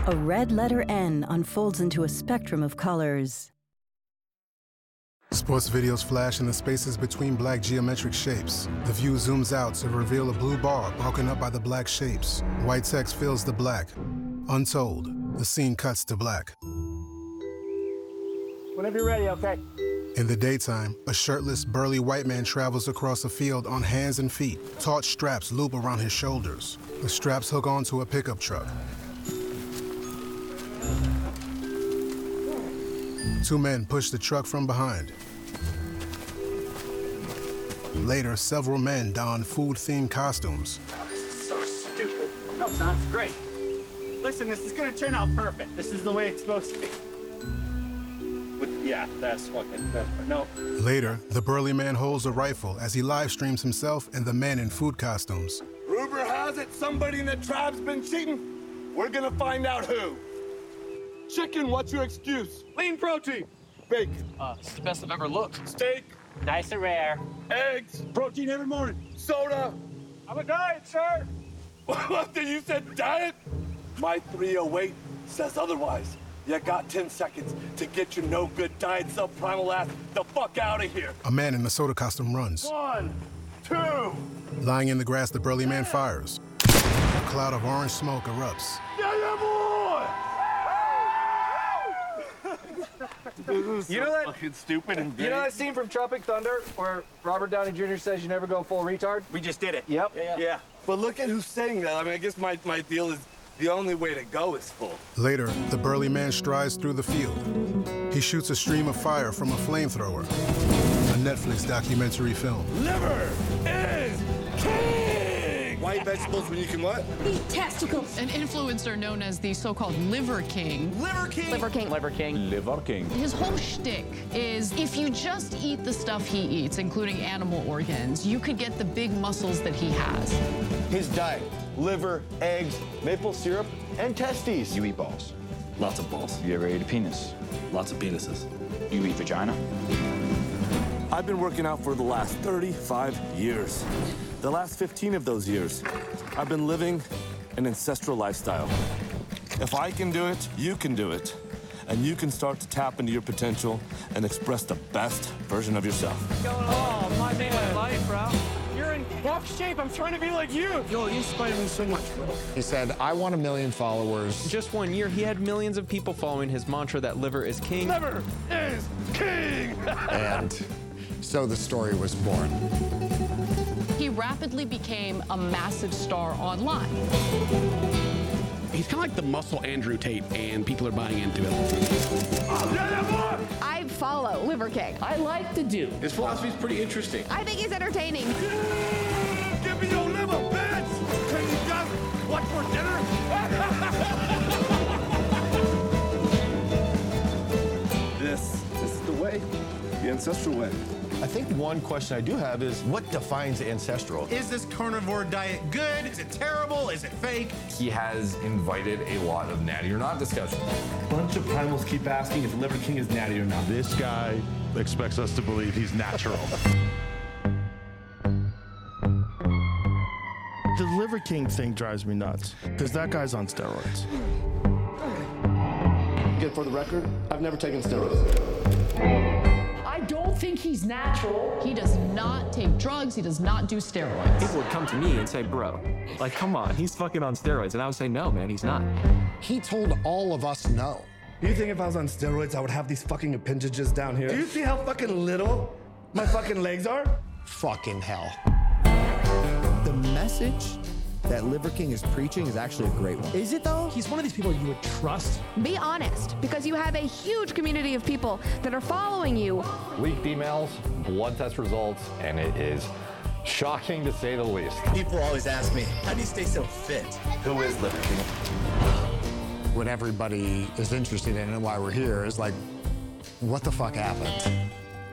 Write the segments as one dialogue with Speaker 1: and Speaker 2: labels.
Speaker 1: A red letter N unfolds into a spectrum of colors.
Speaker 2: Sports videos flash in the spaces between black geometric shapes. The view zooms out to reveal a blue bar broken up by the black shapes. White text fills the black. Untold, the scene cuts to black.
Speaker 3: Whenever you're ready, okay?
Speaker 2: In the daytime, a shirtless, burly white man travels across a field on hands and feet. Taut straps loop around his shoulders. The straps hook onto a pickup truck. Two men push the truck from behind. Later, several men don food-themed costumes.
Speaker 3: Oh, this is so stupid. No, it's not. It's great. Listen, this is gonna turn out perfect. This is the way it's supposed to be. Yeah, that's no.
Speaker 2: Later, the burly man holds a rifle as he live streams himself and the men in food costumes.
Speaker 4: Rumor has it somebody in the tribe's been cheating. We're gonna find out who. Chicken, what's your excuse? Lean protein. Bacon.
Speaker 5: It's the best I've ever looked.
Speaker 4: Steak.
Speaker 3: Nice and rare.
Speaker 4: Eggs. Protein every morning. Soda.
Speaker 3: I'm a diet, sir.
Speaker 4: What did you said, diet? My 308 says otherwise. You got 10 seconds to get your no-good diet subprimal ass the fuck out of here.
Speaker 2: A man in a soda costume runs.
Speaker 4: 1, 2.
Speaker 2: Lying in the grass, the burly man fires. A cloud of orange smoke erupts.
Speaker 4: Yeah, boy!
Speaker 3: You know that
Speaker 4: fucking stupid and
Speaker 3: You know that scene from Tropic Thunder where Robert Downey Jr. says you never go full retard?
Speaker 4: We just did it.
Speaker 3: Yep.
Speaker 4: Yeah. But look at who's saying that. I mean, I guess my deal is the only way to go is full.
Speaker 2: Later, the burly man strides through the field. He shoots a stream of fire from a flamethrower. A Netflix documentary film.
Speaker 4: Liver is king! White vegetables when you can what?
Speaker 6: Eat testicles.
Speaker 7: An influencer known as the so-called Liver King.
Speaker 4: Liver king!
Speaker 6: Liver king.
Speaker 3: Liver King.
Speaker 5: Liver King.
Speaker 7: His whole shtick is if you just eat the stuff he eats, including animal organs, you could get the big muscles that he has.
Speaker 8: His diet: liver, eggs, maple syrup, and testes.
Speaker 5: You eat balls.
Speaker 9: Lots of balls.
Speaker 5: You ever ate a penis?
Speaker 9: Lots of penises.
Speaker 5: You eat vagina?
Speaker 4: I've been working out for the last 35 years. The last 15 of those years, I've been living an ancestral lifestyle. If I can do it, you can do it. And you can start to tap into your potential and express the best version of yourself.
Speaker 3: Oh, my life, bro. You're in rough shape. I'm trying to be like you.
Speaker 9: Yo, you inspire me so much, bro.
Speaker 10: He said, I want 1 million followers.
Speaker 11: Just 1 year, he had millions of people following his mantra that liver is king.
Speaker 4: Liver is king!
Speaker 10: And so the story was born.
Speaker 7: He rapidly became a massive star online.
Speaker 9: He's kind of like the muscle Andrew Tate, and people are buying into it.
Speaker 6: I follow Liver King.
Speaker 9: I like the dude. His philosophy's pretty interesting.
Speaker 6: I think he's entertaining.
Speaker 4: Give me your liver, bitch! Can you just watch for dinner? This is the way, the ancestral way.
Speaker 8: I think one question I do have is, what defines ancestral?
Speaker 12: Is this carnivore diet good? Is it terrible? Is it fake?
Speaker 13: He has invited a lot of natty or not discussion.
Speaker 4: A bunch of primals keep asking if Liver King is natty or not.
Speaker 14: This guy expects us to believe he's natural.
Speaker 15: The Liver King thing drives me nuts, because that guy's on steroids.
Speaker 4: Again, for the record, I've never taken steroids.
Speaker 7: I don't think he's natural. He does not take drugs. He does not do steroids.
Speaker 5: People would come to me and say, bro, like, come on, he's fucking on steroids. And I would say, no, man, he's not.
Speaker 10: He told all of us no.
Speaker 4: Do you think if I was on steroids, I would have these fucking appendages down here? Do you see how fucking little my fucking legs are?
Speaker 10: Fucking hell.
Speaker 16: The message that Liver King is preaching is actually a great one.
Speaker 17: Is it though? He's one of these people you would trust.
Speaker 6: Be honest, because you have a huge community of people that are following you.
Speaker 13: Leaked emails, blood test results, and it is shocking to say the least.
Speaker 12: People always ask me, how do you stay so fit?
Speaker 4: Who is Liver King?
Speaker 10: What everybody is interested in and why we're here is like, what the fuck happened?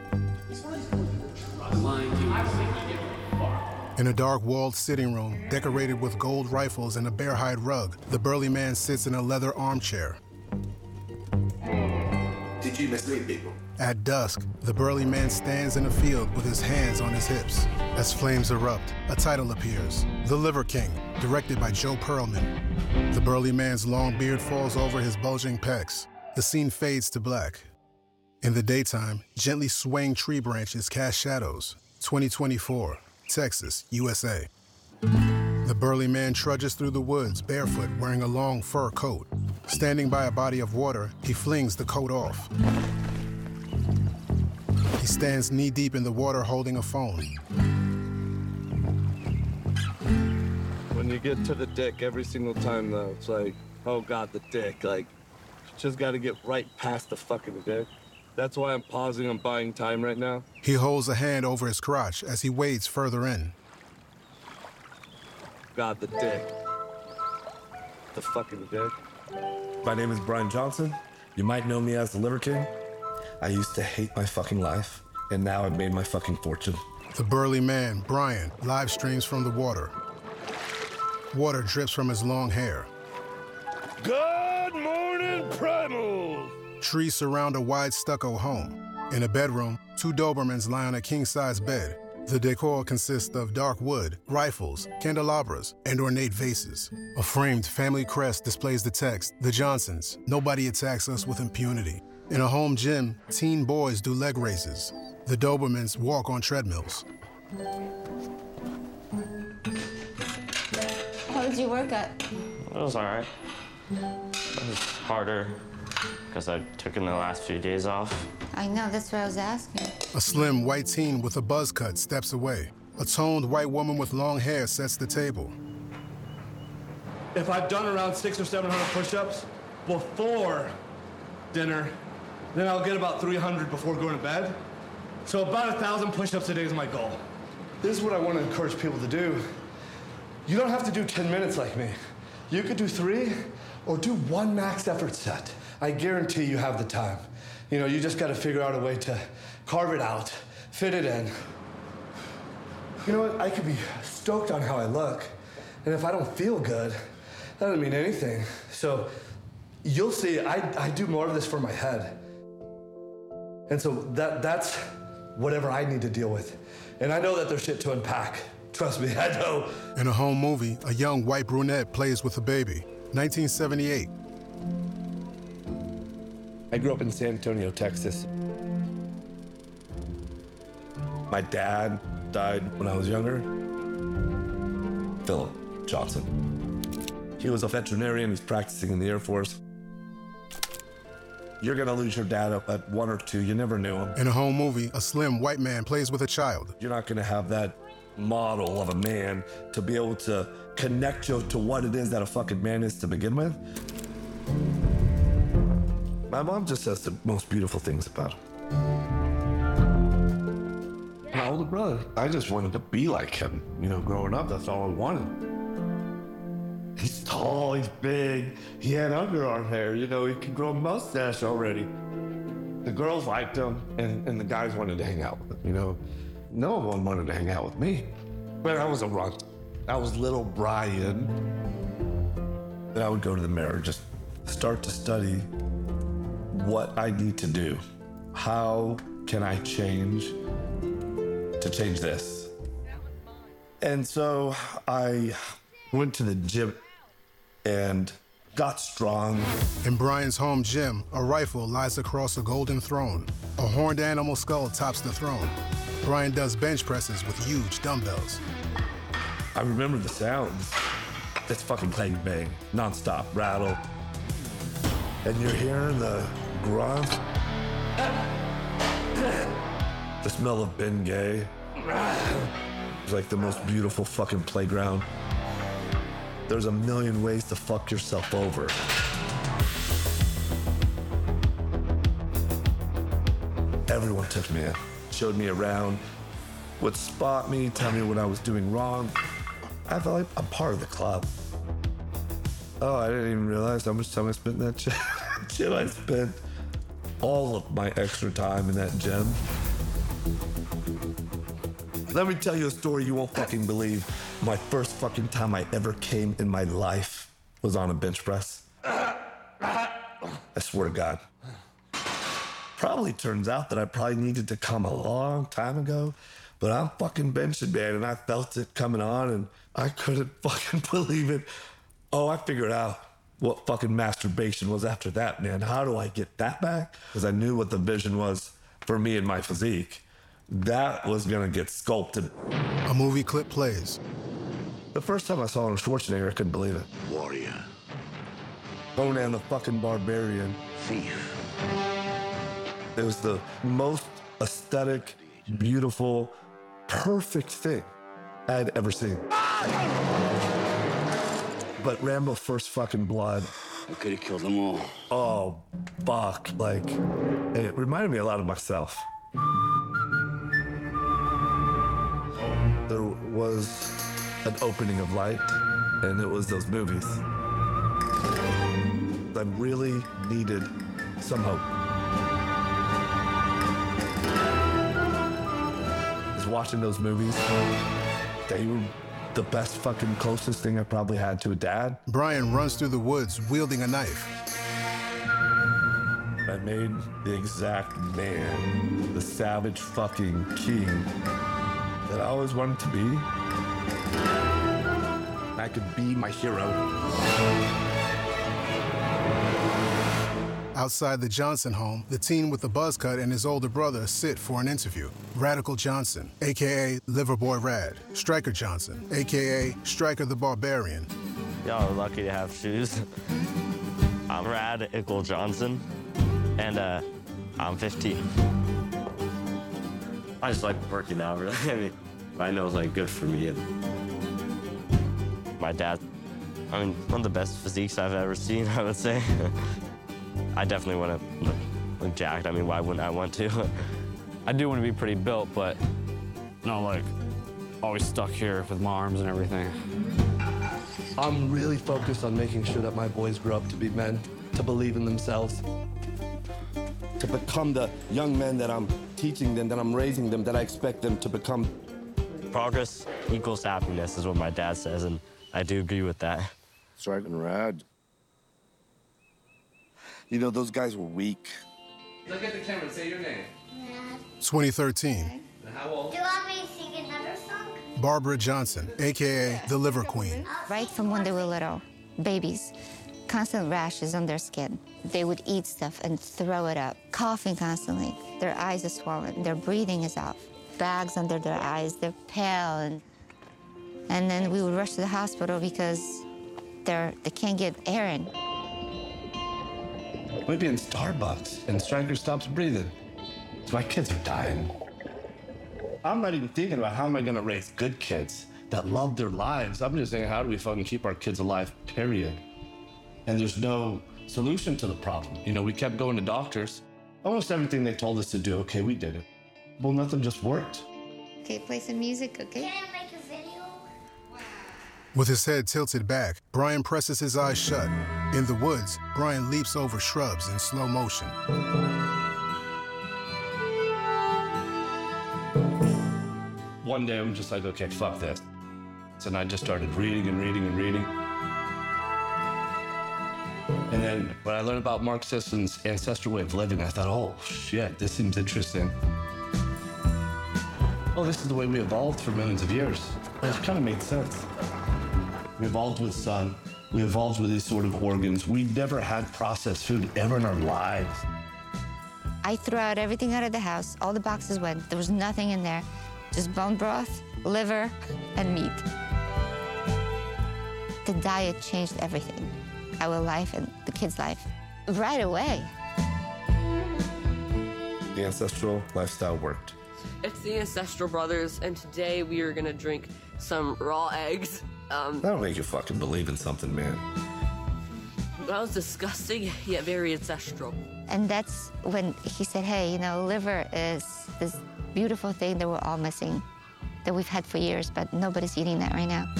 Speaker 2: In a dark walled sitting room, decorated with gold rifles and a bear hide rug, the burly man sits in a leather armchair.
Speaker 4: Did you mislead people?
Speaker 2: At dusk, the burly man stands in a field with his hands on his hips. As flames erupt, a title appears, The Liver King, directed by Joe Perlman. The burly man's long beard falls over his bulging pecs. The scene fades to black. In the daytime, gently swaying tree branches cast shadows. 2024, Texas, USA. The burly man trudges through the woods, barefoot, wearing a long fur coat. Standing by a body of water, he flings the coat off. He stands knee-deep in the water holding a phone.
Speaker 4: When you get to the dick every single time, though, it's like, oh God, the dick. Like, you just gotta get right past the fucking dick. That's why I'm pausing on buying time right now.
Speaker 2: He holds a hand over his crotch as he wades further in.
Speaker 4: God, the dick. The fucking dick.
Speaker 18: My name is Brian Johnson. You might know me as the Liver King. I used to hate my fucking life, and now I've made my fucking fortune.
Speaker 2: The burly man, Brian, live streams from the water. Water drips from his long hair.
Speaker 18: Good morning, Primal!
Speaker 2: Trees surround a wide stucco home. In a bedroom, 2 Dobermans lie on a king-size bed. The decor consists of dark wood, rifles, candelabras, and ornate vases. A framed family crest displays the text, "The Johnsons, nobody attacks us with impunity." In a home gym, teen boys do leg raises. The Dobermans walk on treadmills.
Speaker 19: How was your workout?
Speaker 20: It was all right. It was harder because I took in the last few days off.
Speaker 19: I know, that's what I was asking.
Speaker 2: A slim white teen with a buzz cut steps away. A toned white woman with long hair sets the table.
Speaker 8: If I've done around 600 or 700 push-ups before dinner, then I'll get about 300 before going to bed. So about 1,000 push-ups a day is my goal. This is what I want to encourage people to do. You don't have to do 10 minutes like me. You could do 3 or do 1 max effort set. I guarantee you have the time. You know, you just got to figure out a way to carve it out, fit it in. You know what? I could be stoked on how I look. And if I don't feel good, that doesn't mean anything. So you'll see, I do more of this for my head. And so that's whatever I need to deal with. And I know that there's shit to unpack. Trust me, I know.
Speaker 2: In a home movie, a young white brunette plays with a baby. 1978.
Speaker 18: I grew up in San Antonio, Texas. My dad died when I was younger. Philip Johnson. He was a veterinarian, he's practicing in the Air Force. You're gonna lose your dad at 1 or 2, you never knew him.
Speaker 2: In a home movie, a slim white man plays with a child.
Speaker 18: You're not gonna have that model of a man to be able to connect you to what it is that a fucking man is to begin with. My mom just says the most beautiful things about him. My older brother, I just wanted to be like him. You know, growing up, that's all I wanted. He's tall, he's big, he had underarm hair, you know, he could grow a mustache already. The girls liked him, and the guys wanted to hang out with him, you know. No one wanted to hang out with me. But I was a runt. I was little Brian. Then I would go to the mirror, just start to study what I need to do. How can I change to change this? And so I went to the gym and got strong.
Speaker 2: In Brian's home gym, a rifle lies across a golden throne. A horned animal skull tops the throne. Brian does bench presses with huge dumbbells.
Speaker 18: I remember the sounds. That's fucking bang bang, nonstop rattle. And you're hearing the grunt. The smell of Bengay. It's like the most beautiful fucking playground. There's a million ways to fuck yourself over. Everyone took me in, showed me around, would spot me, tell me what I was doing wrong. I felt like I'm part of the club. Oh, I didn't even realize how much time I spent in that gym. I spent all of my extra time in that gym. Let me tell you a story you won't fucking believe. My first fucking time I ever came in my life was on a bench press. I swear to God. probably turns out that I probably needed to come a long time ago, but I'm fucking benching, man, and I felt it coming on, and I couldn't fucking believe it. Oh, I figured out what fucking masturbation was after that, man. How do I get that back? Because I knew what the vision was for me and my physique. That was gonna get sculpted.
Speaker 2: A movie clip plays.
Speaker 18: The first time I saw Arnold Schwarzenegger, I couldn't believe it.
Speaker 21: Warrior.
Speaker 18: Conan the fucking Barbarian.
Speaker 21: Thief.
Speaker 18: It was the most aesthetic, beautiful, perfect thing I had ever seen. But Rambo First Fucking Blood.
Speaker 21: I could have killed them all.
Speaker 18: Oh, fuck. Like, it reminded me a lot of myself. There was an opening of light, and it was those movies. I really needed some hope. I was watching those movies. They were the best fucking closest thing I probably had to a dad.
Speaker 2: Brian runs through the woods wielding a knife.
Speaker 18: I made the exact man, the savage fucking king that I always wanted to be. I could be my hero.
Speaker 2: Outside the Johnson home, the teen with the buzz cut and his older brother sit for an interview. Radical Johnson, a.k.a. Liverboy Rad. Striker Johnson, a.k.a. Striker the Barbarian.
Speaker 20: Y'all are lucky to have shoes. I'm Radical Johnson, and I'm 15.
Speaker 22: I just like working out, really. I mean, I know it's like good for me.
Speaker 20: My dad, I mean, one of the best physiques I've ever seen, I would say. I definitely want to look jacked. I mean, why wouldn't I want to?
Speaker 23: I do want to be pretty built, but not like always stuck here with my arms and everything.
Speaker 18: I'm really focused on making sure that my boys grow up to be men, to believe in themselves, to become the young men that I'm teaching them, that I'm raising them, that I expect them to become.
Speaker 20: Progress equals happiness is what my dad says, and I do agree with that.
Speaker 18: Striking Rad. You know, those guys were weak.
Speaker 22: Look at the camera and say your name.
Speaker 2: 2013.
Speaker 22: How old?
Speaker 19: Do you want me to sing another song?
Speaker 2: Barbara Johnson, a.k.a. the Liver Queen.
Speaker 19: Right from when they were little, babies, constant rashes on their skin. They would eat stuff and throw it up, coughing constantly. Their eyes are swollen, their breathing is off, bags under their eyes, they're pale. And then we would rush to the hospital because they can't get air in.
Speaker 18: Maybe in Starbucks, and Stryker stops breathing. So my kids are dying. I'm not even thinking about how am I gonna raise good kids that love their lives. I'm just thinking, how do we fucking keep our kids alive, period? And there's no solution to the problem. You know, we kept going to doctors. Almost everything they told us to do, okay, we did it. Well, nothing just worked.
Speaker 19: Okay, play some music, okay? Can I make a video?
Speaker 2: With his head tilted back, Brian presses his eyes shut. In the woods, Brian leaps over shrubs in slow motion.
Speaker 18: One day I'm just like, okay, fuck this. And I just started reading and reading and reading. And then when I learned about Mark Sisson's ancestral way of living, I thought, oh shit, this seems interesting. Oh, this is the way we evolved for millions of years. It kind of made sense. We evolved with sun. We evolved with these sort of organs. We never had processed food ever in our lives.
Speaker 19: I threw out everything out of the house. All the boxes went. There was nothing in there. Just bone broth, liver, and meat. The diet changed everything. Our life and the kids' life. Right away.
Speaker 18: The ancestral lifestyle worked.
Speaker 24: It's the Ancestral Brothers, and today we are gonna drink some raw eggs.
Speaker 18: That'll make you fucking believe in something, man.
Speaker 24: That was disgusting, yet very ancestral.
Speaker 19: And that's when he said, hey, you know, liver is this beautiful thing that we're all missing, that we've had for years, but nobody's eating that right now.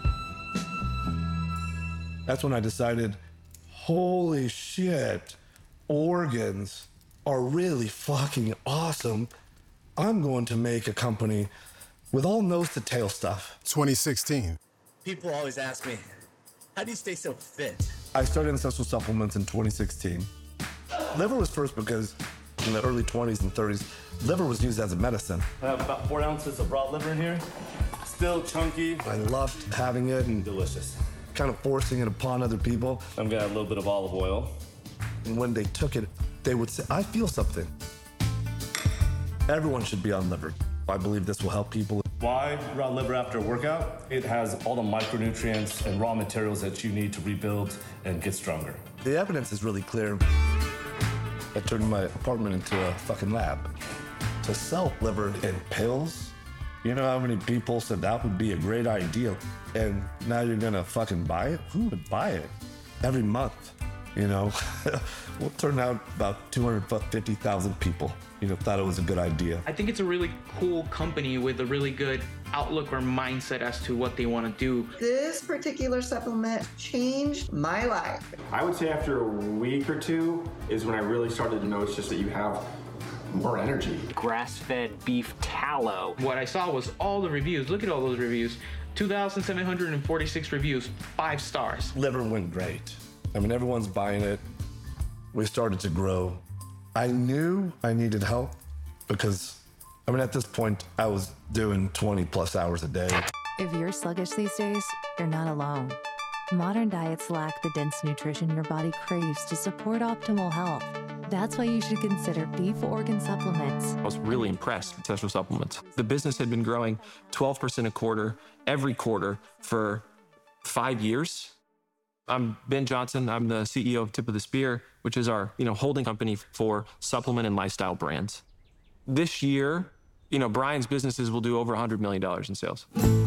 Speaker 18: That's when I decided, holy shit, organs are really fucking awesome. I'm going to make a company with all nose to tail stuff.
Speaker 2: 2016.
Speaker 12: People always ask me, how do you stay so fit?
Speaker 18: I started Ancestral Supplements in 2016. Liver was first because in the early 20s and 30s, liver was used as a medicine.
Speaker 8: I have about 4 ounces of raw liver in here. Still chunky.
Speaker 18: I loved having it and
Speaker 8: delicious.
Speaker 18: Kind of forcing it upon other people.
Speaker 8: I'm gonna add a little bit of olive oil.
Speaker 18: And when they took it, they would say, I feel something. Everyone should be on liver. I believe this will help people.
Speaker 8: Why raw liver after a workout? It has all the micronutrients and raw materials that you need to rebuild and get stronger.
Speaker 18: The evidence is really clear. I turned my apartment into a fucking lab. To sell liver in pills, you know how many people said that would be a great idea? And now you're gonna fucking buy it? Who would buy it? Every month, you know? We'll turn out about 250,000 people, you know, thought it was a good idea.
Speaker 1: I think it's a really cool company with a really good outlook or mindset as to what they want to do.
Speaker 3: This particular supplement changed my life.
Speaker 9: I would say after a week or two is when I really started to notice just that you have more energy.
Speaker 1: Grass-fed beef tallow. What I saw was all the reviews. Look at all those reviews. 2,746 reviews, 5 stars.
Speaker 18: Liver went great. I mean, everyone's buying it. We started to grow. I knew I needed help because, I mean, at this point, I was doing 20 plus hours a day.
Speaker 11: If you're sluggish these days, you're not alone. Modern diets lack the dense nutrition your body craves to support optimal health. That's why you should consider beef organ supplements.
Speaker 5: I was really impressed with Ancestral Supplements. The business had been growing 12% a quarter, every quarter, for 5 years. I'm Ben Johnson. I'm the CEO of Tip of the Spear, which is our, holding company for supplement and lifestyle brands. This year, Brian's businesses will do over $100 million in sales.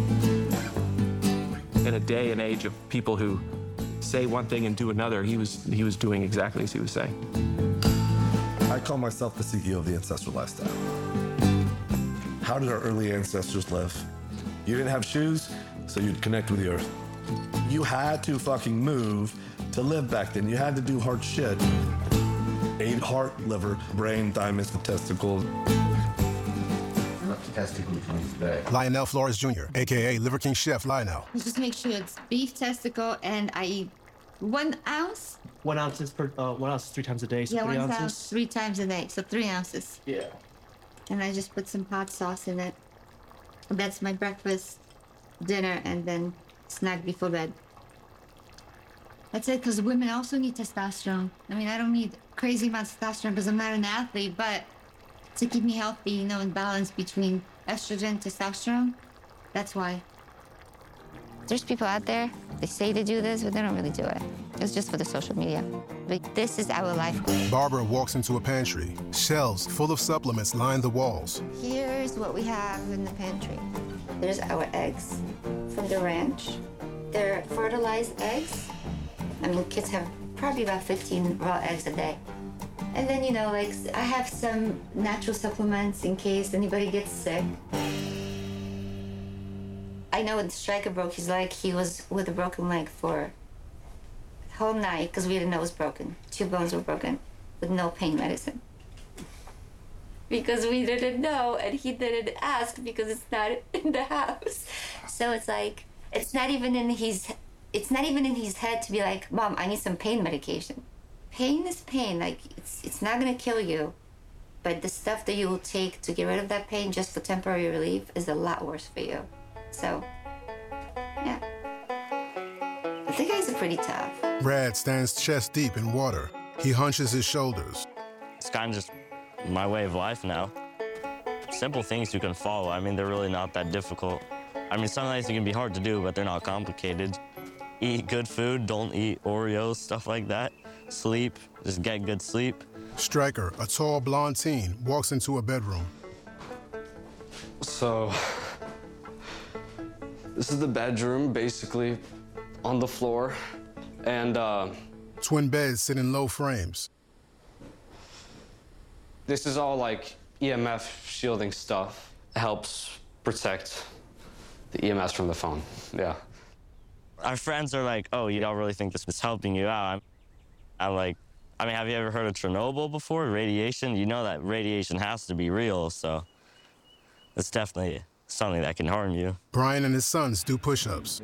Speaker 5: In a day and age of people who say one thing and do another, he was doing exactly as he was saying.
Speaker 18: I call myself the CEO of the Ancestral Lifestyle. How did our early ancestors live? You didn't have shoes, so you'd connect with the earth. You had to fucking move to live back then. You had to do hard shit. Ate heart, liver, brain, thymus, and testicles.
Speaker 2: Lionel Flores Jr., a.k.a. Liver King Chef Lionel.
Speaker 19: Just make sure it's beef testicle, and I eat 1 ounce.
Speaker 17: 1 ounce is 1 ounce 3 times a day, so 3 ounces?
Speaker 19: Ounce 3 times a day, so 3 ounces.
Speaker 17: Yeah.
Speaker 19: And I just put some hot sauce in it. That's my breakfast, dinner, and then snack before bed. That's it, because women also need testosterone. I mean, I don't need crazy amounts of testosterone because I'm not an athlete, but to keep me healthy, and balance between estrogen and testosterone, that's why. There's people out there, they say they do this, but they don't really do it. It's just for the social media. But this is our life.
Speaker 2: Barbara walks into a pantry. Shelves full of supplements line the walls.
Speaker 19: Here's what we have in the pantry. There's our eggs from the ranch. They're fertilized eggs. I mean, kids have probably about 15 raw eggs a day. And then, I have some natural supplements in case anybody gets sick. I know when Stryker broke his leg, he was with a broken leg for the whole night because we didn't know it was broken. 2 bones were broken with no pain medicine. Because we didn't know and he didn't ask because it's not in the house. So it's like, it's not even in his head to be like, Mom, I need some pain medication. Pain is pain, it's not gonna kill you, but the stuff that you will take to get rid of that pain just for temporary relief is a lot worse for you. So, yeah. I think guys are pretty tough.
Speaker 2: Brad stands chest deep in water. He hunches his shoulders.
Speaker 20: It's kind of just my way of life now. Simple things you can follow. I mean, they're really not that difficult. I mean, some things can be hard to do, but they're not complicated. Eat good food, don't eat Oreos, stuff like that. Sleep, just get good sleep.
Speaker 2: Stryker, a tall blonde teen, walks into a bedroom.
Speaker 25: So, this is the bedroom, basically, on the floor, and
Speaker 2: Twin beds sit in low frames.
Speaker 25: This is all EMF shielding stuff. It helps protect the EMS from the phone, yeah.
Speaker 20: Our friends are like, oh, you don't really think this is helping you out? I'm like, have you ever heard of Chernobyl before? Radiation? You know that radiation has to be real, so it's definitely something that can harm you.
Speaker 2: Brian and his sons do push-ups.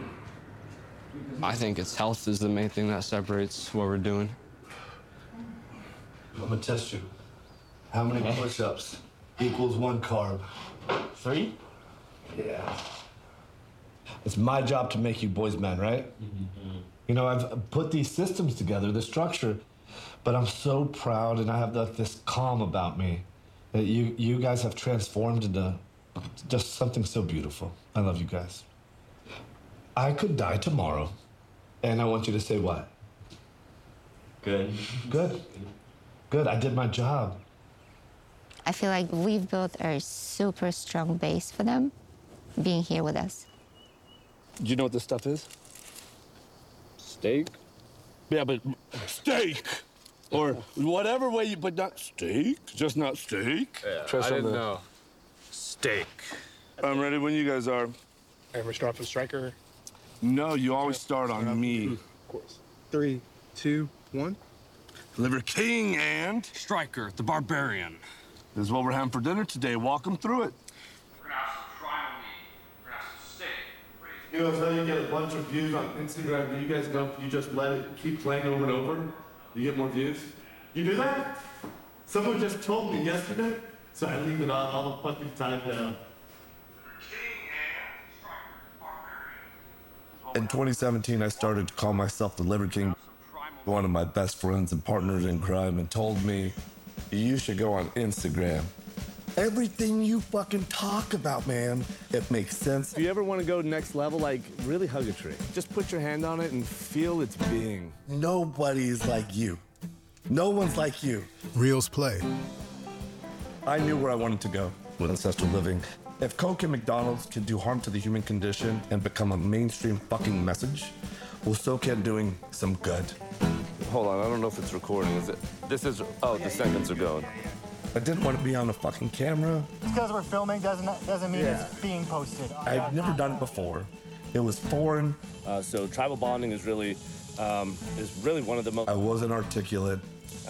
Speaker 25: I think it's health is the main thing that separates what we're doing.
Speaker 18: I'm gonna test you. How many push-ups equals 1 carb?
Speaker 8: 3?
Speaker 18: Yeah. It's my job to make you boys men, right? Mm-hmm. You know, I've put these systems together, the structure, but I'm so proud and I have this calm about me that you guys have transformed into just something so beautiful. I love you guys. I could die tomorrow, and I want you to say what?
Speaker 22: Good.
Speaker 18: Good. Good, I did my job.
Speaker 19: I feel like we've built a super strong base for them being here with us.
Speaker 4: Do you know what this stuff is?
Speaker 22: Steak?
Speaker 4: Yeah, but steak! Or whatever way you, but not steak? Just not steak?
Speaker 22: Yeah, I didn't know.
Speaker 8: Steak.
Speaker 4: I'm ready when you guys are.
Speaker 8: And we start with striker.
Speaker 4: No, you always start on me.
Speaker 8: Of course. 3, 2, 1.
Speaker 4: Liver King and...
Speaker 23: Striker, the barbarian.
Speaker 4: This is what we're having for dinner today. Walk them through it.
Speaker 22: We're gonna have some primal meat. We're gonna have some steak.
Speaker 18: You know, so you get a bunch of views on Instagram. Do you guys know if you just let it keep playing over and over, you get more views? You do that? Someone just told me yesterday, so I leave it on all the fucking time now. In 2017, I started to call myself the Liver King. One of my best friends and partners in crime and told me, you should go on Instagram. Everything you fucking talk about, man, it makes sense. If you ever want to go next level, like, really hug a tree. Just put your hand on it and feel its being. Nobody's like you. No one's like you.
Speaker 2: Reels Play.
Speaker 18: I knew where I wanted to go with ancestral living. If Coke and McDonald's can do harm to the human condition and become a mainstream fucking message, well, so can doing some good. Hold on, I don't know if it's recording. Is it? This is, oh, the seconds are going. I didn't want to be on a fucking camera.
Speaker 6: Just because we're filming doesn't mean it's being posted.
Speaker 18: I've never done it before. It was foreign.
Speaker 4: So tribal bonding is really one of the most...
Speaker 18: I wasn't articulate.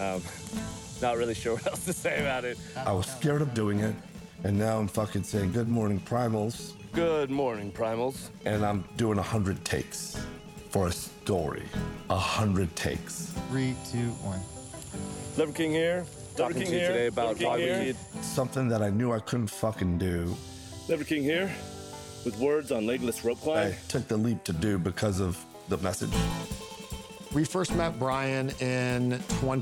Speaker 4: Not really sure what else to say about it.
Speaker 18: I was scared of doing it, and now I'm fucking saying, good morning, primals.
Speaker 4: Good morning, primals.
Speaker 18: And I'm doing 100 takes for a story. 100 takes.
Speaker 6: 3, 2, 1.
Speaker 4: Liver King here. Talking to you today about why we need
Speaker 18: something that I knew I couldn't fucking do.
Speaker 4: Liver King here, with words on legless rope climb.
Speaker 18: I took the leap to do because of the message.
Speaker 10: We first met Brian in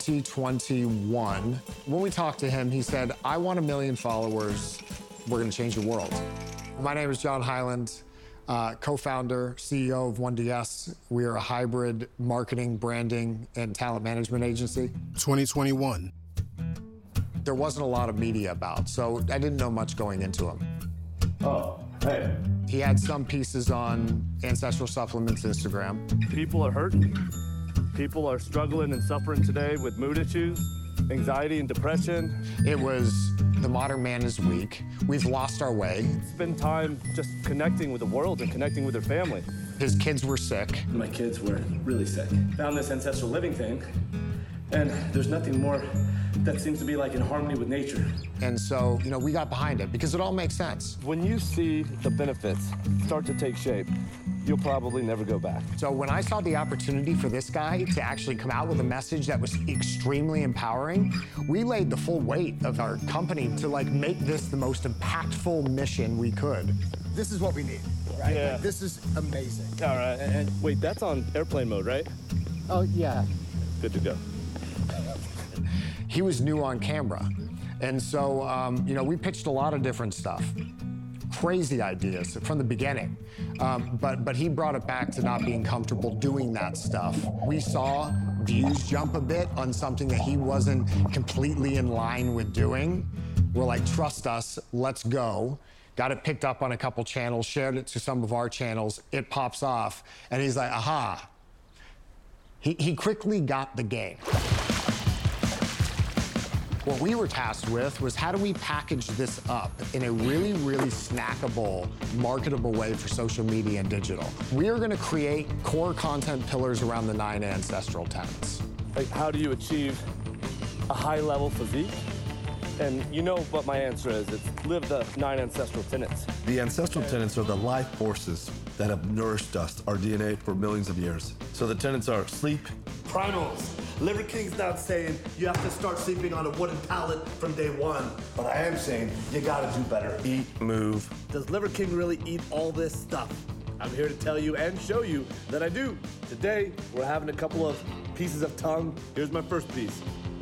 Speaker 10: 2021. When we talked to him, he said, I want 1 million followers. We're gonna change the world. My name is John Hyland, co-founder, CEO of 1DS. We are a hybrid marketing, branding, and talent management agency.
Speaker 2: 2021.
Speaker 10: There wasn't a lot of media about, so I didn't know much going into him.
Speaker 18: Oh, hey.
Speaker 10: He had some pieces on Ancestral Supplements Instagram.
Speaker 4: People are hurting. People are struggling and suffering today with mood issues, anxiety and depression.
Speaker 10: It was the modern man is weak. We've lost our way.
Speaker 4: Spend time just connecting with the world and connecting with their family.
Speaker 10: His kids were sick.
Speaker 4: My kids were really sick. Found this ancestral living thing, and there's nothing more that seems to be like in harmony with nature.
Speaker 10: And so, you know, we got behind it because it all makes sense.
Speaker 4: When you see the benefits start to take shape, you'll probably never go back.
Speaker 10: So when I saw the opportunity for this guy to actually come out with a message that was extremely empowering, we laid the full weight of our company to like make this the most impactful mission we could.
Speaker 6: This is what we need, right?
Speaker 4: Yeah.
Speaker 6: Like, this is amazing.
Speaker 4: All right, and wait, that's on airplane mode, right?
Speaker 6: Oh, yeah.
Speaker 4: Good to go.
Speaker 10: He was new on camera. And so, you know, we pitched a lot of different stuff. Crazy ideas from the beginning. But he brought it back to not being comfortable doing that stuff. We saw views jump a bit on something that he wasn't completely in line with doing. We're like, trust us, let's go. Got it picked up on a couple channels, shared it to some of our channels, it pops off, and he's like, aha. He quickly got the game. What we were tasked with was how do we package this up in a really, really snackable, marketable way for social media and digital. We are gonna create core content pillars around the 9 ancestral tenets.
Speaker 4: Like, how do you achieve a high-level physique? And you know what my answer is. It's live the 9 ancestral tenets.
Speaker 18: The ancestral tenets are the life forces that have nourished us, our DNA, for millions of years. So the tenets are sleep,
Speaker 4: primals,
Speaker 8: Liver King's not saying you have to start sleeping on a wooden pallet from day one. But I am saying you gotta do better.
Speaker 4: Eat, move.
Speaker 8: Does Liver King really eat all this stuff? I'm here to tell you and show you that I do. Today, we're having a couple of pieces of tongue. Here's my first piece.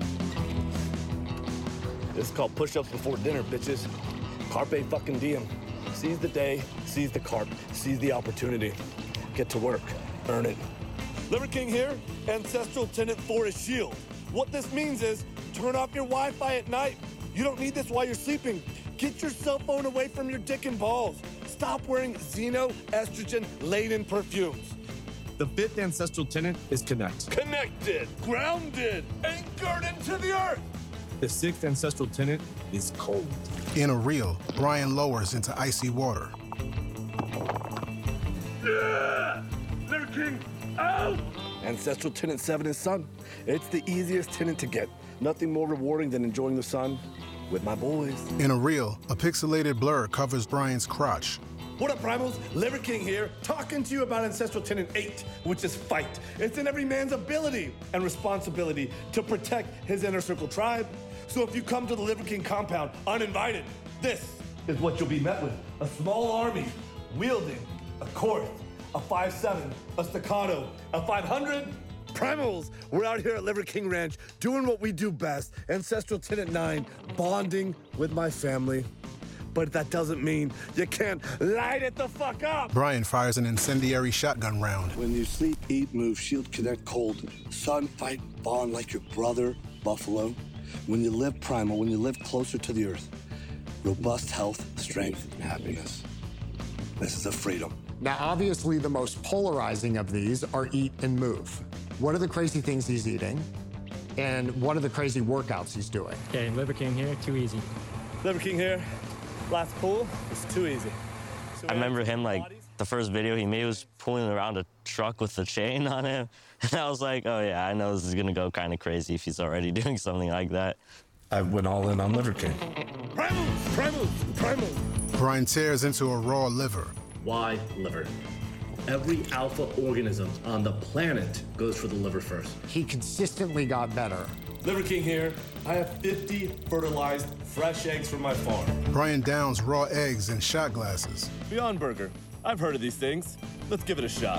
Speaker 8: This is called push-ups before dinner, bitches. Carpe fucking diem. Seize the day, seize the carp, seize the opportunity. Get to work, earn it. Liver King here, Ancestral Tenet Forest Shield. What this means is, turn off your Wi-Fi at night. You don't need this while you're sleeping. Get your cell phone away from your dick and balls. Stop wearing xenoestrogen-laden perfumes.
Speaker 4: The fifth ancestral tenet is connect.
Speaker 8: Connected, grounded, anchored into the earth.
Speaker 4: The sixth ancestral tenet is cold.
Speaker 2: In a reel, Brian lowers into icy water.
Speaker 8: Yeah! Liver King, out! Ancestral Tenet 7 is sun. It's the easiest tenet to get. Nothing more rewarding than enjoying the sun with my boys.
Speaker 2: In a reel, a pixelated blur covers Brian's crotch.
Speaker 8: What up, Primals? Liver King here, talking to you about Ancestral Tenet 8, which is fight. It's in every man's ability and responsibility to protect his inner circle tribe. So if you come to the Liver King compound uninvited, this is what you'll be met with. A small army wielding a Korth, a 5.7, a staccato, a 500. Primals, we're out here at Liver King Ranch doing what we do best. Ancestral Tenet 9, bonding with my family. But that doesn't mean you can't light it the fuck up.
Speaker 2: Brian fires an incendiary shotgun round.
Speaker 18: When you sleep, eat, move, shield, connect, cold, sun, fight, bond like your brother, Buffalo. When you live primal, when you live closer to the earth, robust health, strength, and happiness. This is a freedom.
Speaker 10: Now, obviously, the most polarizing of these are eat and move. What are the crazy things he's eating? And what are the crazy workouts he's doing?
Speaker 17: Okay, Liver King here, too easy.
Speaker 8: Liver King here. Last pull, it's too easy.
Speaker 20: I remember him, like, the first video he made was pulling around a truck with a chain on him. And I was like, oh, yeah, I know this is going to go kind of crazy if he's already doing something like that.
Speaker 4: I went all in on Liver King.
Speaker 8: Primals.
Speaker 2: Brian tears into a raw liver.
Speaker 8: Why liver? Every alpha organism on the planet goes for the liver first.
Speaker 10: He consistently got better.
Speaker 8: Liver King here. I have 50 fertilized fresh eggs from my farm.
Speaker 2: Brian downs raw eggs in shot glasses.
Speaker 8: Beyond Burger. I've heard of these things. Let's give it a shot.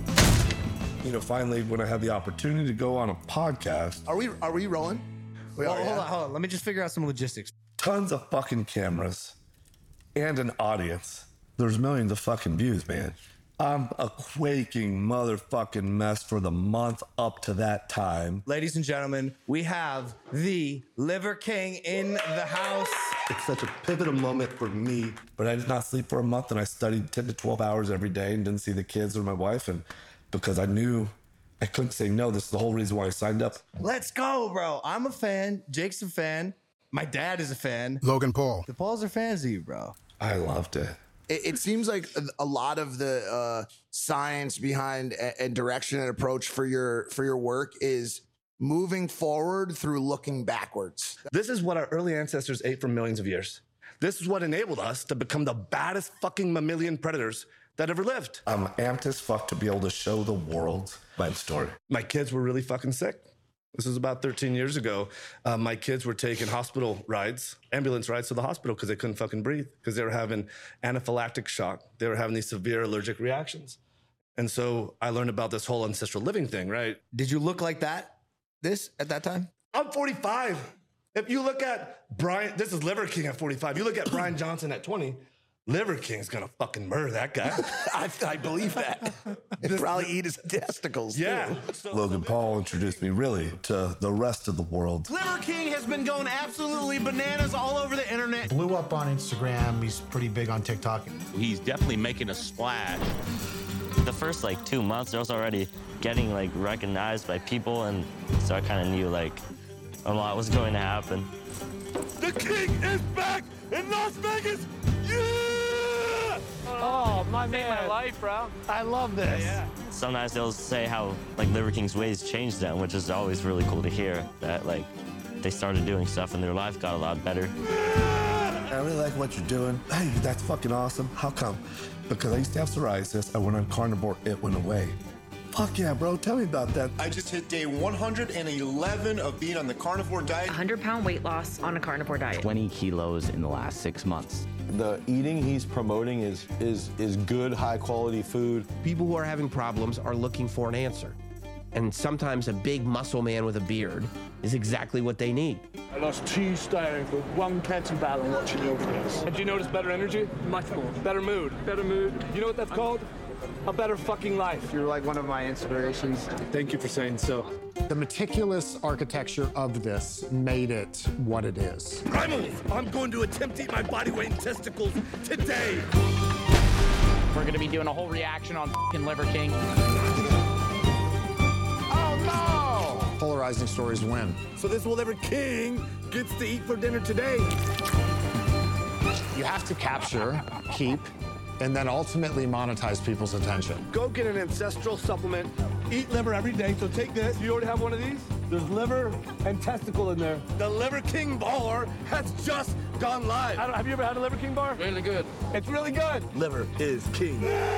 Speaker 4: You know, finally, when I had the opportunity to go on a podcast.
Speaker 12: Are we rolling? Hold on. Let me just figure out some logistics.
Speaker 4: Tons of fucking cameras and an audience. There's millions of fucking views, man. I'm a quaking motherfucking mess for the month up to that time.
Speaker 12: Ladies and gentlemen, we have the Liver King in the house.
Speaker 4: It's such a pivotal moment for me. But I did not sleep for a month, and I studied 10 to 12 hours every day and didn't see the kids or my wife. And because I knew I couldn't say no, this is the whole reason why I signed up.
Speaker 12: Let's go, bro. I'm a fan. Jake's a fan. My dad is a fan.
Speaker 2: Logan Paul.
Speaker 12: The Pauls are fans of you, bro.
Speaker 4: I loved it.
Speaker 7: It seems like a lot of the science behind and direction and approach for your work is moving forward through looking backwards.
Speaker 8: This is what our early ancestors ate for millions of years. This is what enabled us to become the baddest fucking mammalian predators that ever lived.
Speaker 4: I'm amped as fuck to be able to show the world my story.
Speaker 8: My kids were really fucking sick. This was about 13 years ago. My kids were taking hospital rides, ambulance rides to the hospital because they couldn't fucking breathe, because they were having anaphylactic shock. They were having these severe allergic reactions. And so I learned about this whole ancestral living thing, right?
Speaker 12: Did you look like at that time?
Speaker 8: I'm 45. If you look at Brian, this is Liver King at 45. You look at Brian Johnson at 20, Liver King's gonna fucking murder that guy.
Speaker 7: I believe that. He'd probably eat his testicles,
Speaker 8: yeah.
Speaker 7: too.
Speaker 4: Logan Paul introduced me really to the rest of the world.
Speaker 12: Liver King has been going absolutely bananas all over the internet.
Speaker 6: Blew up on Instagram. He's pretty big on TikTok.
Speaker 13: He's definitely making a splash.
Speaker 20: The first, 2 months, I was already getting, recognized by people, and so I kind of knew, a lot was going to happen.
Speaker 8: The King is back in Las Vegas! Yeah!
Speaker 5: Oh, my man. My life, bro.
Speaker 12: I love this.
Speaker 20: Yeah. Sometimes they'll say how, Liver King's ways changed them, which is always really cool to hear, that, they started doing stuff and their life got a lot better.
Speaker 4: I really like what you're doing. Hey, that's fucking awesome. How come? Because I used to have psoriasis. I went on carnivore. It went away.
Speaker 18: Fuck yeah, bro. Tell me about that.
Speaker 14: I just hit day 111 of being on the carnivore diet.
Speaker 15: 100-pound weight loss on a carnivore diet.
Speaker 16: 20 kilos in the last 6 months.
Speaker 21: The eating he's promoting is good, high-quality food.
Speaker 24: People who are having problems are looking for an answer. And sometimes a big muscle man with a beard is exactly what they need.
Speaker 8: I lost 2 stone with 1 kettle battle watching your videos. And do you notice better energy? Much more. Better mood. Better mood. You know what that's called? A better fucking life.
Speaker 26: You're like one of my inspirations.
Speaker 8: Thank you for saying so.
Speaker 10: The meticulous architecture of this made it what it is.
Speaker 18: Primals, I'm going to attempt to eat my body weight in testicles today.
Speaker 1: We're going to be doing a whole reaction on Liver King.
Speaker 10: Oh, no! Polarizing stories win.
Speaker 18: So this Liver King gets to eat for dinner today.
Speaker 10: You have to capture, keep, and then ultimately monetize people's attention.
Speaker 8: Go get an ancestral supplement. Eat liver every day. So take this. You already have one of these? There's liver and testicle in there.
Speaker 18: The Liver King bar has just gone live.
Speaker 8: Have you ever had a Liver King bar?
Speaker 1: Really good.
Speaker 8: It's really good.
Speaker 18: Liver is king.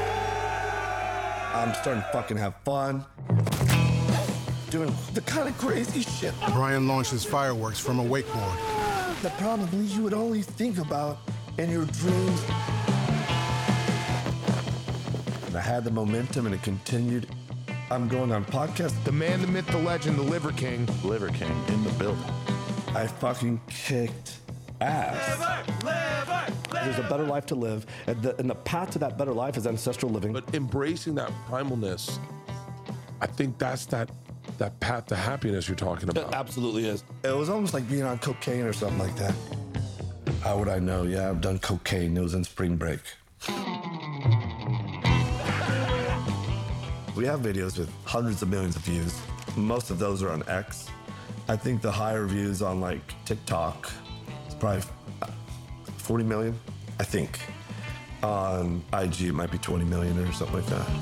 Speaker 18: I'm starting to fucking have fun. Doing the kind of crazy shit.
Speaker 2: Brian launches fireworks from a wakeboard.
Speaker 18: The problem is you would only think about in your dreams. I had the momentum and it continued. I'm going on podcast.
Speaker 26: The man, the myth, the legend, the Liver King.
Speaker 21: Liver King in the building.
Speaker 18: I fucking kicked ass.
Speaker 4: Liver. There's a better life to live, and the path to that better life is ancestral living.
Speaker 26: But embracing that primalness, I think that's that path to happiness you're talking about.
Speaker 4: It absolutely is. It was almost like being on cocaine or something like that. How would I know? Yeah, I've done cocaine. It was in spring break. We have videos with hundreds of millions of views. Most of those are on X. I think the higher views on like TikTok is probably 40 million, I think. On IG, it might be 20 million or something like that.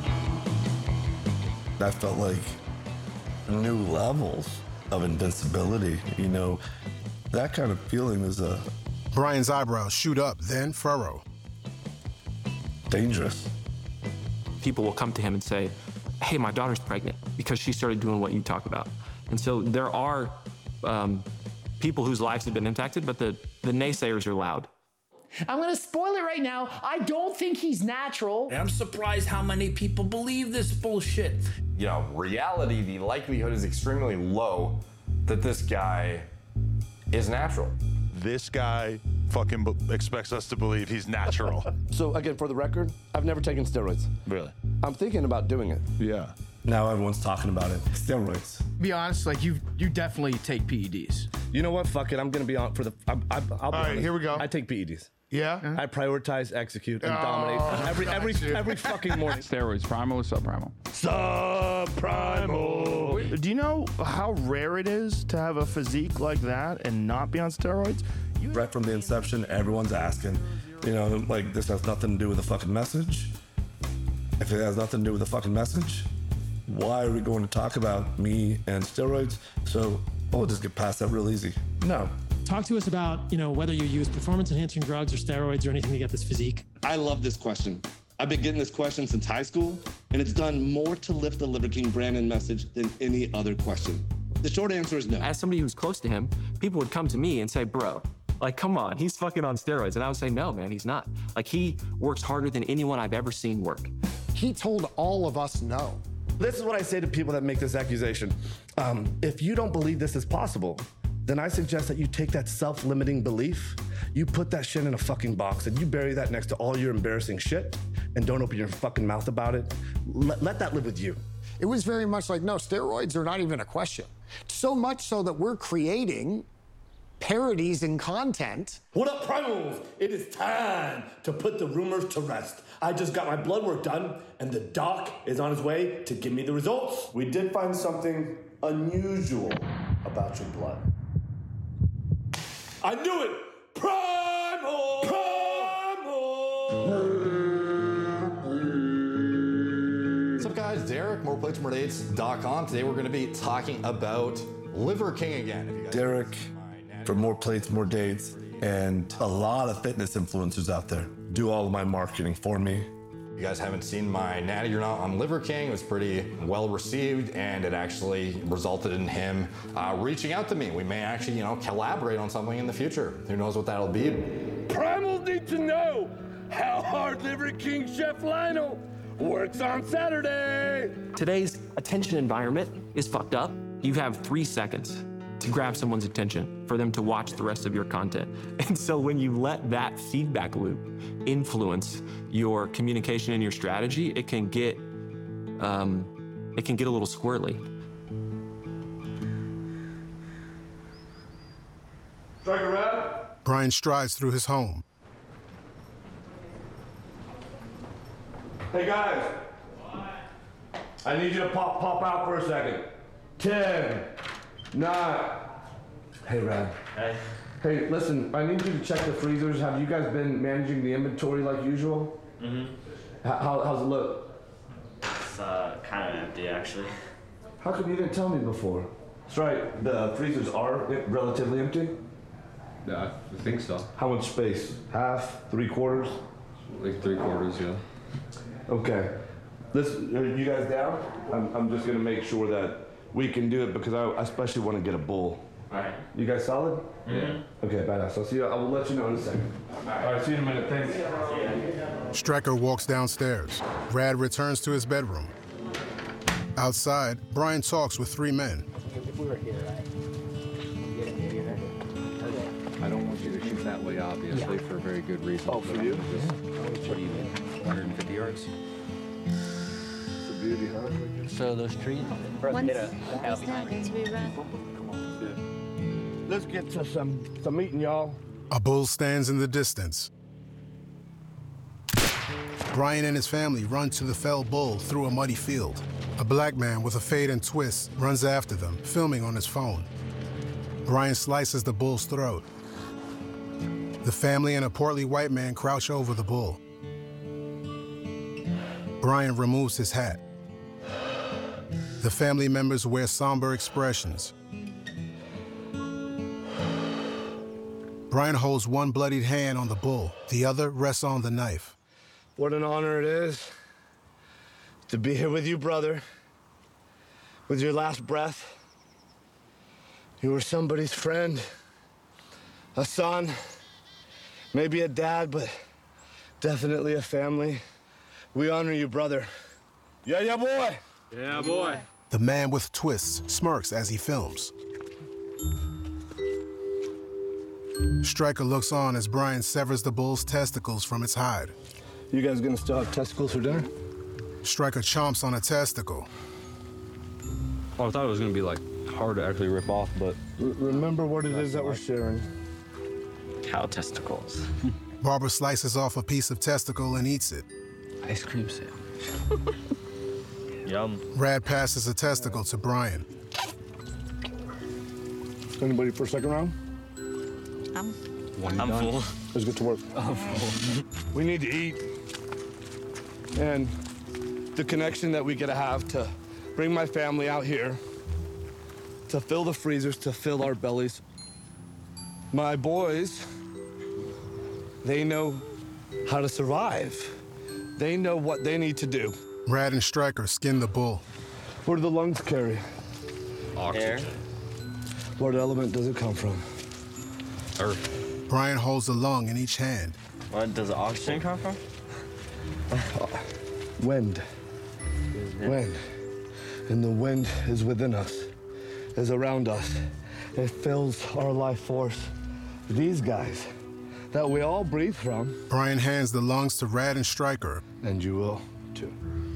Speaker 4: I felt like new levels of invincibility, you know, that kind of feeling is a...
Speaker 2: Brian's eyebrows shoot up, then furrow.
Speaker 4: Dangerous.
Speaker 5: People will come to him and say, hey, my daughter's pregnant because she started doing what you talk about. And so there are people whose lives have been impacted, but the naysayers are loud.
Speaker 27: I'm going to spoil it right now. I don't think he's natural.
Speaker 28: I'm surprised how many people believe this bullshit.
Speaker 29: You know, reality, the likelihood is extremely low that this guy is natural.
Speaker 30: This guy fucking expects us to believe he's natural.
Speaker 4: So again, for the record, I've never taken steroids.
Speaker 30: Really?
Speaker 4: I'm thinking about doing it.
Speaker 30: Yeah.
Speaker 4: Now everyone's talking about it. Steroids.
Speaker 27: Be honest, like you definitely take PEDs.
Speaker 4: You know what? Fuck it. I'm gonna be on for the. I'll be
Speaker 26: All right,
Speaker 4: honest.
Speaker 26: here we go.
Speaker 4: I take PEDs.
Speaker 26: Yeah?
Speaker 4: I prioritize, execute, and dominate every fucking morning.
Speaker 31: Steroids, primal or subprimal?
Speaker 26: Subprimal. Do you know how rare it is to have a physique like that and not be on steroids?
Speaker 4: Right from the inception, everyone's asking, you know, like, this has nothing to do with the fucking message. If it has nothing to do with the fucking message, why are we going to talk about me and steroids? So we'll just get past that real easy. No.
Speaker 32: Talk to us about, you know, whether you use performance-enhancing drugs or steroids or anything to get this physique.
Speaker 33: I love this question. I've been getting this question since high school, and it's done more to lift the Liver King brand and message than any other question. The short answer is no.
Speaker 5: As somebody who's close to him, people would come to me and say, bro, like, come on, he's fucking on steroids. And I would say, no, man, he's not. Like, he works harder than anyone I've ever seen work.
Speaker 10: He told all of us no.
Speaker 4: This is what I say to people that make this accusation. If you don't believe this is possible, then I suggest that you take that self-limiting belief, you put that shit in a fucking box and you bury that next to all your embarrassing shit and don't open your fucking mouth about it. Let that live with you.
Speaker 10: It was very much like, no, steroids are not even a question. So much so that we're creating parodies in content.
Speaker 18: What up, primals? It is time to put the rumors to rest. I just got my blood work done, and the doc is on his way to give me the results.
Speaker 4: We did find something unusual about your blood.
Speaker 18: I knew it! Primal!
Speaker 34: What's up, guys? Derek, moreplates.com. Today we're going to be talking about Liver King again. If you guys
Speaker 4: Derek, for more plates, more dates, and a lot of fitness influencers out there do all of my marketing for me.
Speaker 29: you guys haven't seen my Natty or Not on Liver King, it was pretty well received, and it actually resulted in him reaching out to me. We may actually, collaborate on something in the future. Who knows what that'll be.
Speaker 8: Primal need to know how hard Liver King Chef Lionel works on Saturday.
Speaker 5: Today's attention environment is fucked up. You have 3 seconds to grab someone's attention for them to watch the rest of your content. And so when you let that feedback loop influence your communication and your strategy, it can get a little squirrely.
Speaker 8: Striker Rad?
Speaker 2: Brian strides through his home.
Speaker 8: Hey guys, I need you to pop out for a second. 10, 9. Hey Rad.
Speaker 3: Hey.
Speaker 8: Hey, listen, I need you to check the freezers. Have you guys been managing the inventory like usual?
Speaker 3: Mm-hmm.
Speaker 8: How's it look?
Speaker 3: It's kind of empty, actually.
Speaker 8: How come you didn't tell me before? That's right, the freezers are relatively empty?
Speaker 6: Yeah, I think so.
Speaker 8: How much space? Half? 3/4?
Speaker 6: Like 3/4, yeah.
Speaker 8: Okay. Listen, are you guys down? I'm just gonna make sure that we can do it because I especially want to get a bull.
Speaker 3: All right.
Speaker 8: You guys solid?
Speaker 3: Mm-hmm.
Speaker 8: Okay, badass. I'll see you. I will let you know in a second. All right, see you in a minute. Thanks.
Speaker 2: Stryker walks downstairs. Rad returns to his bedroom. Outside, Brian talks with 3 men.
Speaker 7: If we were here, right?
Speaker 21: I don't want you to shoot that way, obviously, for a very good reason.
Speaker 8: Oh, for you?
Speaker 21: What do you mean? 150 yards?
Speaker 8: It's a beauty, huh?
Speaker 7: So those trees,
Speaker 9: Once this happens, we run.
Speaker 8: Let's get to some eating, y'all.
Speaker 2: A bull stands in the distance. Brian and his family run to the felled bull through a muddy field. A black man with a fade and twist runs after them, filming on his phone. Brian slices the bull's throat. The family and a portly white man crouch over the bull. Brian removes his hat. The family members wear somber expressions. Brian holds one bloodied hand on the bull. The other rests on the knife.
Speaker 8: What an honor it is to be here with you, brother. With your last breath. You were somebody's friend, a son, maybe a dad, but definitely a family. We honor you, brother. Yeah, boy.
Speaker 3: Yeah, boy.
Speaker 2: The man with twists smirks as he films. Stryker looks on as Brian severs the bull's testicles from its hide.
Speaker 8: You guys gonna still have testicles for dinner?
Speaker 2: Stryker chomps on a testicle.
Speaker 21: Oh, I thought it was gonna be like hard to actually rip off, but
Speaker 8: remember what it is that we're sharing.
Speaker 3: Cow testicles.
Speaker 2: Barbara slices off a piece of testicle and eats it.
Speaker 21: ice cream sandwich.
Speaker 3: Yum.
Speaker 2: Rad passes a testicle to Brian.
Speaker 8: Anybody for a second round?
Speaker 3: I'm
Speaker 21: done.
Speaker 3: full.
Speaker 8: Let's get to work.
Speaker 21: I'm full.
Speaker 8: We need to eat. And the connection that we gotta have to bring my family out here, to fill the freezers, to fill our bellies. My boys, they know how to survive. They know what they need to do.
Speaker 2: Rad and Stryker skin the bull.
Speaker 8: What do the lungs carry?
Speaker 21: Oxygen.
Speaker 3: Air.
Speaker 8: What element does it come from?
Speaker 21: Earth.
Speaker 2: Brian holds a lung in each hand.
Speaker 3: What does oxygen come from?
Speaker 8: Wind. Wind. And the wind is within us, is around us. It fills our life force. These guys that we all breathe from.
Speaker 2: Brian hands the lungs to Rad and Stryker.
Speaker 8: And you will, too.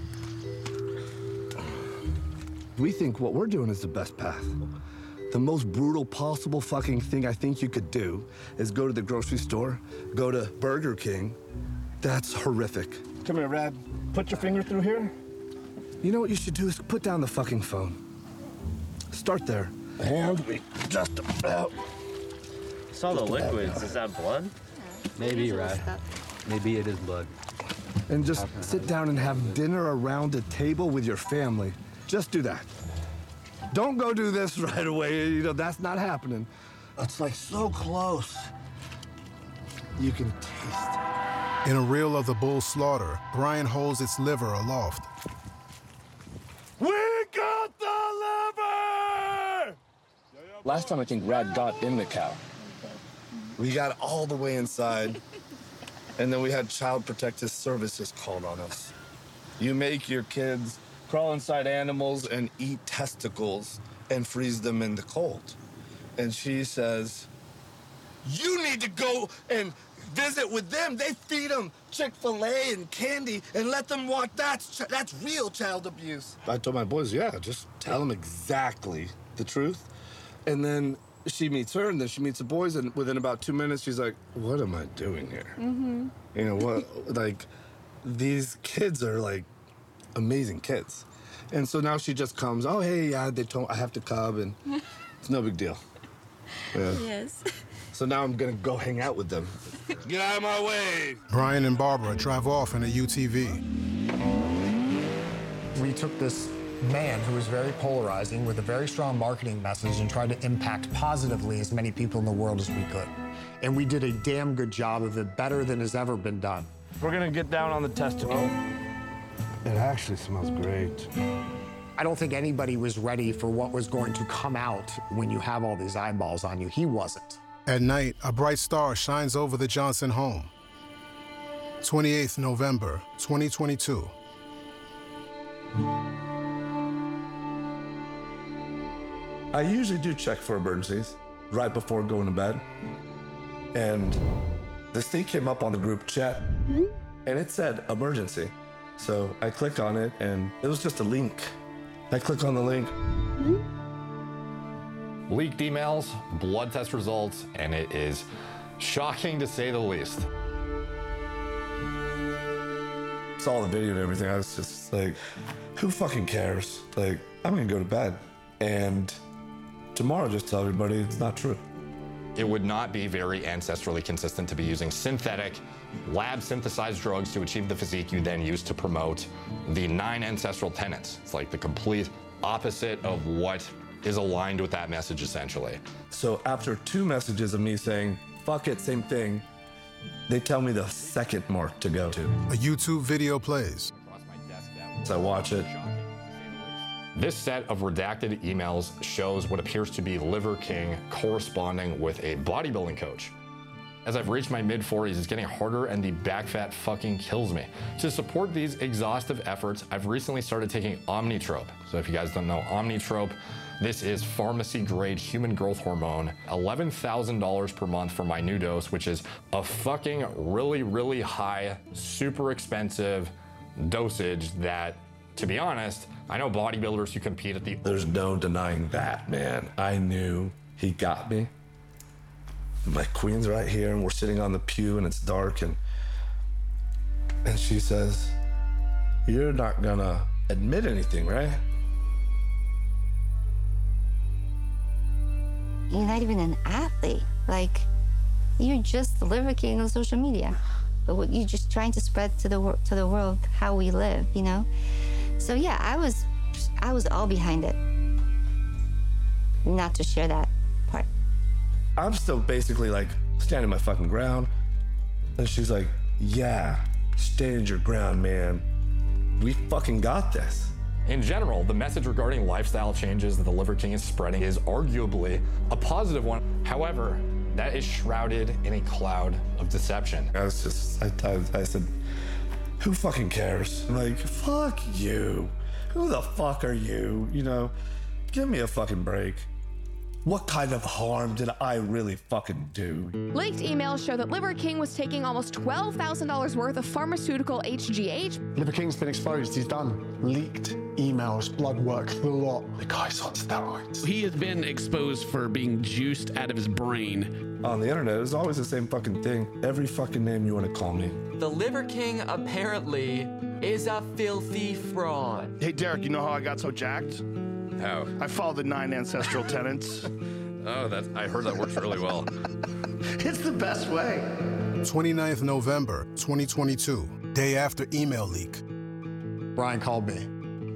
Speaker 8: We think what we're doing is the best path. The most brutal possible fucking thing I think you could do is go to the grocery store, go to Burger King. That's horrific. Come here, Rad. Put your finger through here. You know what you should do is put down the fucking phone. Start there. And we just about.
Speaker 3: Saw the liquids. Is that blood?
Speaker 21: Maybe, Rad. Maybe it is blood.
Speaker 8: And just sit down and have dinner around a table with your family. Just do that. Don't go do this right away. You know, that's not happening. It's like so close. You can taste it.
Speaker 2: In a reel of the bull slaughter, Brian holds its liver aloft.
Speaker 8: We got the liver!
Speaker 11: Last time I think Rad got in the cow.
Speaker 4: We got all the way inside, and then we had Child Protective Services called on us. You make your kids crawl inside animals and eat testicles and freeze them in the cold. And she says, you need to go and visit with them. They feed them Chick-fil-A and candy and let them watch. That's real child abuse. I told my boys, yeah, just tell them exactly the truth. And then she meets her, and then she meets the boys, and within about 2 minutes, she's like, what am I doing here?
Speaker 9: Mm-hmm.
Speaker 4: You know, what, like, these kids are, like, amazing kids. And so now she just comes, oh, hey, yeah, they told I have to come, and it's no big deal. Yeah.
Speaker 9: Yes.
Speaker 4: So now I'm gonna go hang out with them. Get out of my way!
Speaker 2: Brian and Barbara drive off in a UTV.
Speaker 10: We took this man who was very polarizing with a very strong marketing message and tried to impact positively as many people in the world as we could. And we did a damn good job of it, better than has ever been done.
Speaker 8: We're gonna get down on the testicle.
Speaker 4: It actually smells great.
Speaker 10: I don't think anybody was ready for what was going to come out when you have all these eyeballs on you. He wasn't.
Speaker 2: At night, a bright star shines over the Johnson home. 28th November, 2022.
Speaker 18: I usually do check for emergencies right before going to bed. And this thing came up on the group chat, and it said emergency. So I click on it, and it was just a link. I click on the link.
Speaker 29: Leaked emails, blood test results, and it is shocking to say the least.
Speaker 18: Saw the video and everything. I was just like, who fucking cares? Like, I'm gonna go to bed. And tomorrow just tell everybody it's not true.
Speaker 29: It would not be very ancestrally consistent to be using synthetic, lab-synthesized drugs to achieve the physique you then use to promote the 9 ancestral tenets. It's like the complete opposite of what is aligned with that message, essentially.
Speaker 18: So after 2 messages of me saying, fuck it, same thing, they tell me the second mark to go to.
Speaker 2: A YouTube video plays.
Speaker 18: So I watch it.
Speaker 29: This set of redacted emails shows what appears to be Liver King corresponding with a bodybuilding coach. As I've reached my mid-40s, it's getting harder and the back fat fucking kills me. To support these exhaustive efforts, I've recently started taking Omnitrope. So if you guys don't know Omnitrope, this is pharmacy-grade human growth hormone, $11,000 per month for my new dose, which is a fucking really, really high, super expensive dosage that, to be honest, I know bodybuilders who compete at the...
Speaker 18: There's no denying that, man. I knew he got me. My queen's right here, and we're sitting on the pew, and it's dark, and she says, you're not gonna admit anything, right?
Speaker 9: You're not even an athlete. Like, you're just the Liver King on social media. But you're just trying to spread to the world how we live, you know? So yeah, I was all behind it. Not to share that part.
Speaker 18: I'm still basically like standing my fucking ground. And she's like, yeah, stand your ground, man. We fucking got this.
Speaker 29: In general, the message regarding lifestyle changes that the Liver King is spreading is arguably a positive one. However, that is shrouded in a cloud of deception.
Speaker 18: I said, who fucking cares? I'm like, fuck you. Who the fuck are you? You know, give me a fucking break. What kind of harm did I really fucking do?
Speaker 12: Leaked emails show that Liver King was taking almost $12,000 worth of pharmaceutical HGH.
Speaker 10: Liver King's been exposed. He's done leaked emails, blood work, the lot. The guy's on steroids.
Speaker 13: He has been exposed for being juiced out of his brain.
Speaker 18: On the internet, it's always the same fucking thing. Every fucking name you want to call me.
Speaker 14: The Liver King apparently is a filthy fraud.
Speaker 8: Hey, Derek, you know how I got so jacked?
Speaker 29: How?
Speaker 8: I followed the 9 ancestral tenets.
Speaker 29: Oh, I heard that works really well.
Speaker 8: It's the best way.
Speaker 2: 29th November, 2022, day after email leak.
Speaker 10: Brian called me.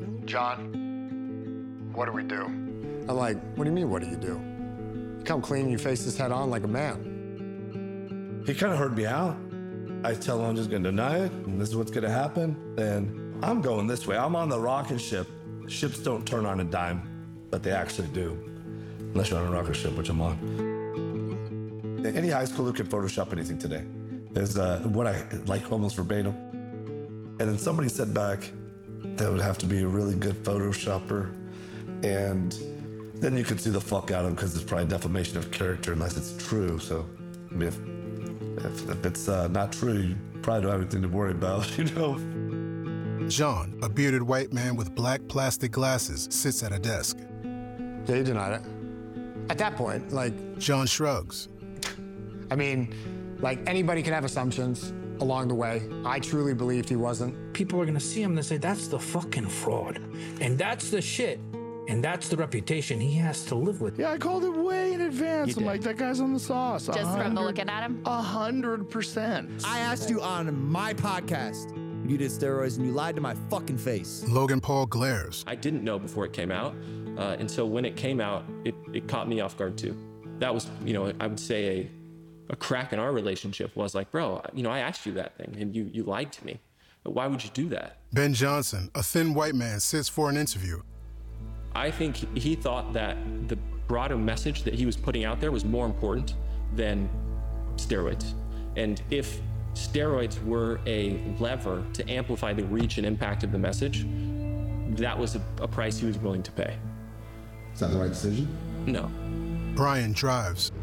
Speaker 10: John, what do we do? I'm like, what do you mean, what do you do? You come clean, you face this head on like a man.
Speaker 18: He kind of heard me out. I tell them I'm just gonna deny it, and this is what's gonna happen, then I'm going this way. I'm on the rocket ship. Ships don't turn on a dime, but they actually do. Unless you're on a rocket ship, which I'm on. Any high schooler can Photoshop anything today. There's what I like almost verbatim. And then somebody said back, that would have to be a really good Photoshopper. And then you could sue the fuck out of them because it's probably defamation of character unless it's true. So, I mean, if it's not true, you probably don't have anything to worry about, you know?
Speaker 2: John, a bearded white man with black plastic glasses, sits at a desk.
Speaker 10: Yeah, he denied it. At that point, like...
Speaker 2: John shrugs.
Speaker 10: I mean, like, anybody can have assumptions along the way. I truly believed he wasn't.
Speaker 1: People are gonna see him and say, that's the fucking fraud. And that's the shit. And that's the reputation he has to live with.
Speaker 15: Yeah, I called it way in advance. I'm like, that guy's on the sauce.
Speaker 16: Just from looking at him?
Speaker 15: 100%.
Speaker 17: I asked you on my podcast, you did steroids and you lied to my fucking face.
Speaker 2: Logan Paul glares.
Speaker 5: I didn't know before it came out. And so when it came out, it caught me off guard too. That was, I would say a crack in our relationship was like, bro, I asked you that thing and you lied to me. But why would you do that?
Speaker 2: Ben Johnson, a thin white man, sits for an interview.
Speaker 5: I think he thought that the broader message that he was putting out there was more important than steroids. And if steroids were a lever to amplify the reach and impact of the message, that was a price he was willing to pay.
Speaker 18: Is that the right decision?
Speaker 5: No.
Speaker 2: Brian drives.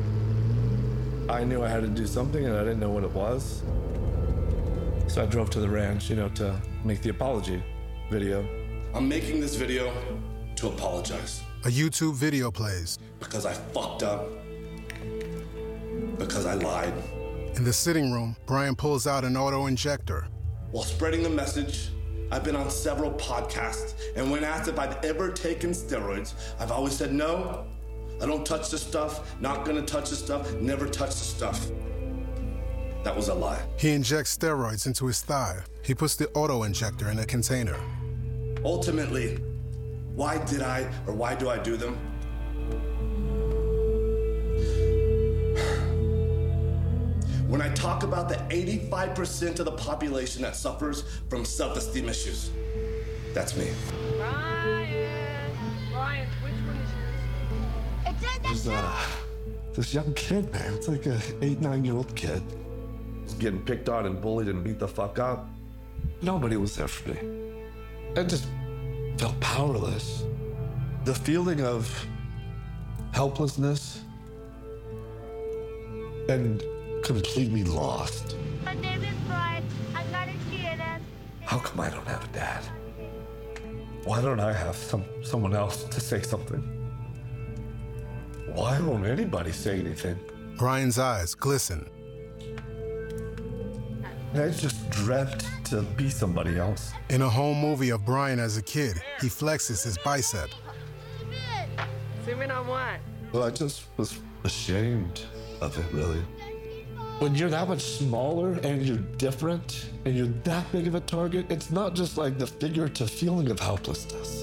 Speaker 18: I knew I had to do something and I didn't know what it was. So I drove to the ranch, to make the apology video. I'm making this video to apologize.
Speaker 2: A YouTube video plays.
Speaker 18: Because I fucked up. Because I lied.
Speaker 2: In the sitting room, Brian pulls out an auto-injector.
Speaker 18: While spreading the message, I've been on several podcasts, and when asked if I've ever taken steroids, I've always said no. I don't touch the stuff, not gonna touch the stuff, never touch the stuff. That was a lie.
Speaker 2: He injects steroids into his thigh. He puts the auto-injector in a container.
Speaker 18: Ultimately, why did I or why do I do them? When I talk about the 85% of the population that suffers from self-esteem issues, that's me.
Speaker 16: Brian, which one is yours?
Speaker 18: There's this young kid, man. It's like an 8-9-year-old kid. He's getting picked on and bullied and beat the fuck up. Nobody was there for me. I just felt powerless. The feeling of helplessness and completely lost.
Speaker 16: My name is Brian. I got a kid.
Speaker 18: How come I don't have a dad? Why don't I have someone else to say something? Why won't anybody say anything?
Speaker 2: Brian's eyes glisten.
Speaker 18: I just dreamt to be somebody else.
Speaker 2: In a home movie of Brian as a kid, he flexes his bicep.
Speaker 16: Zoom in on what?
Speaker 18: Well, I just was ashamed of it, really. When you're that much smaller and you're different and you're that big of a target, it's not just like the figurative feeling of helplessness.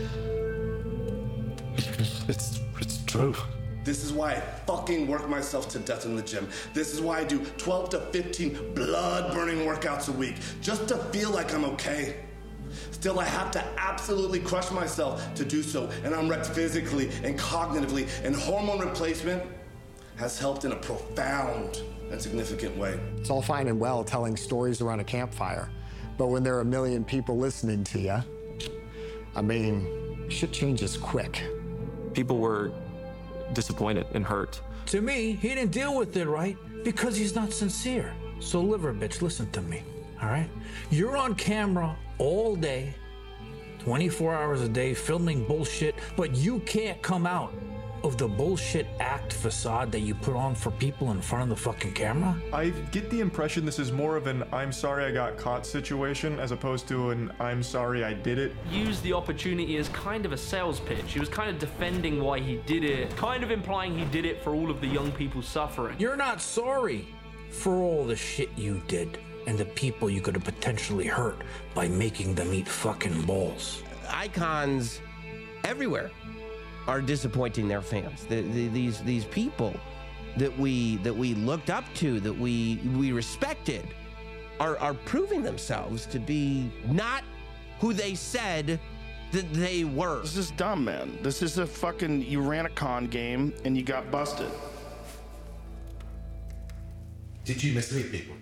Speaker 18: It's true. This is why I fucking work myself to death in the gym. This is why I do 12 to 15 blood-burning workouts a week, just to feel like I'm okay. Still, I have to absolutely crush myself to do so, and I'm wrecked physically and cognitively, and hormone replacement has helped in a profound and significant way.
Speaker 10: It's all fine and well telling stories around a campfire, but when there are 1 million people listening to you, I mean, shit changes quick.
Speaker 5: People were disappointed and hurt.
Speaker 1: To me, he didn't deal with it right because he's not sincere. So liver bitch, listen to me, all right? You're on camera all day, 24 hours a day, filming bullshit, but you can't come out of the bullshit act facade that you put on for people in front of the fucking camera?
Speaker 19: I get the impression this is more of an I'm sorry I got caught situation as opposed to an I'm sorry I did it.
Speaker 20: Used the opportunity as kind of a sales pitch. He was kind of defending why he did it, kind of implying he did it for all of the young people suffering.
Speaker 1: You're not sorry for all the shit you did and the people you could have potentially hurt by making them eat fucking balls.
Speaker 22: Icons everywhere are disappointing their fans. These people
Speaker 6: that we looked up to, that we respected, are proving themselves to be not who they said that they were.
Speaker 15: This is dumb, man. This is a fucking, you ran a con game and you got busted.
Speaker 18: Did you mislead people?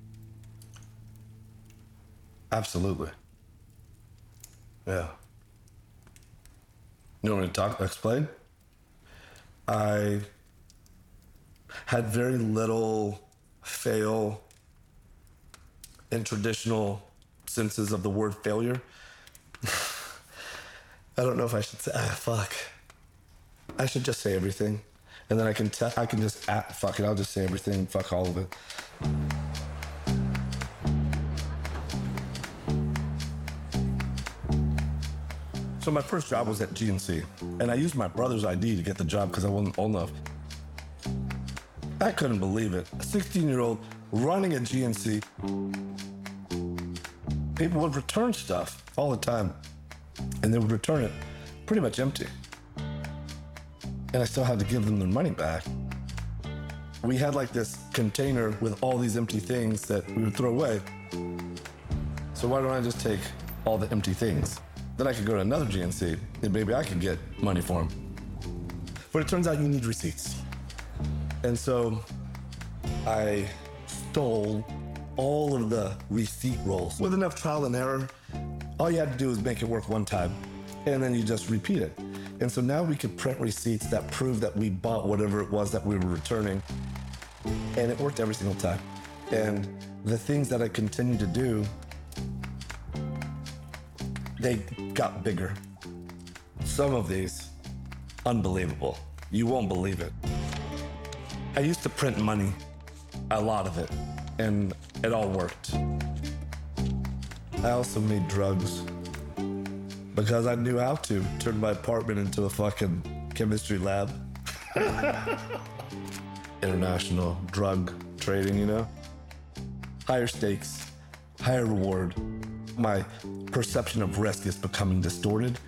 Speaker 18: Absolutely. Yeah. You want me to explain? I had very little fail in traditional senses of the word failure. I don't know if I should say, fuck. I should just say everything. And then I can just, fuck it, I'll just say everything, fuck all of it. So my first job was at GNC, and I used my brother's ID to get the job because I wasn't old enough. I couldn't believe it. A 16-year-old running a GNC. People would return stuff all the time, and they would return it pretty much empty. And I still had to give them their money back. We had like this container with all these empty things that we would throw away. So why don't I just take all the empty things? Then I could go to another GNC and maybe I could get money for them. But it turns out you need receipts. And so I stole all of the receipt rolls. With enough trial and error, all you had to do was make it work one time, and then you just repeat it. And so now we could print receipts that prove that we bought whatever it was that we were returning. And it worked every single time. And the things that I continued to do, they got bigger. Some of these, unbelievable. You won't believe it. I used to print money, a lot of it, and it all worked. I also made drugs because I knew how to turn my apartment into a fucking chemistry lab. International drug trading, you know? Higher stakes, higher reward. My perception of risk is becoming distorted.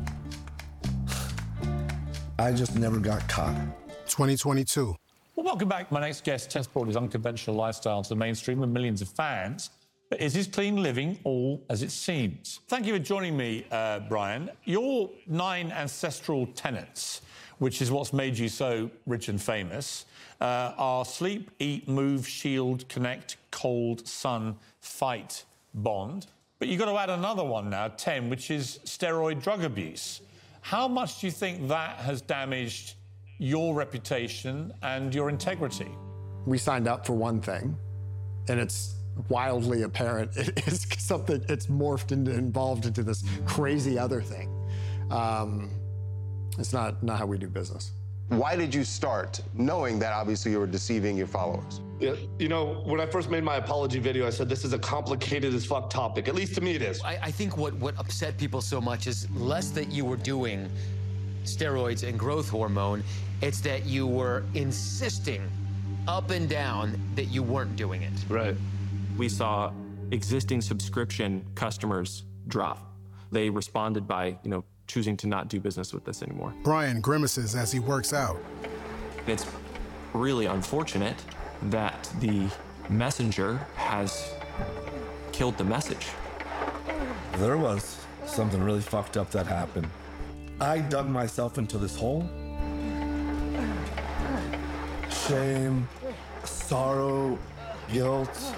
Speaker 18: I just never got caught.
Speaker 2: 2022.
Speaker 7: Well, welcome back. My next guest has brought his unconventional lifestyle to the mainstream with millions of fans. But is his clean living all as it seems? Thank you for joining me, Brian. Your 9 ancestral tenets, which is what's made you so rich and famous, are sleep, eat, move, shield, connect, cold, sun, fight, bond. But you've got to add another one now, 10, which is steroid drug abuse. How much do you think that has damaged your reputation and your integrity?
Speaker 10: We signed up for one thing, and it's wildly apparent it is something, it's morphed into, involved into this crazy other thing. It's not how we do business.
Speaker 22: Why did you start knowing that obviously you were deceiving your followers?
Speaker 18: Yeah, you know, when I first made my apology video, I said this is a complicated as fuck topic. At least to me it is.
Speaker 14: I think what upset people so much is less that you were doing steroids and growth hormone, it's that you were insisting up and down that you weren't doing it.
Speaker 18: Right.
Speaker 5: We saw existing subscription customers drop. They responded by, choosing to not do business with us anymore.
Speaker 2: Brian grimaces as he works out.
Speaker 5: It's really unfortunate that the messenger has killed the message.
Speaker 18: There was something really fucked up that happened. I dug myself into this hole. Shame, sorrow, guilt,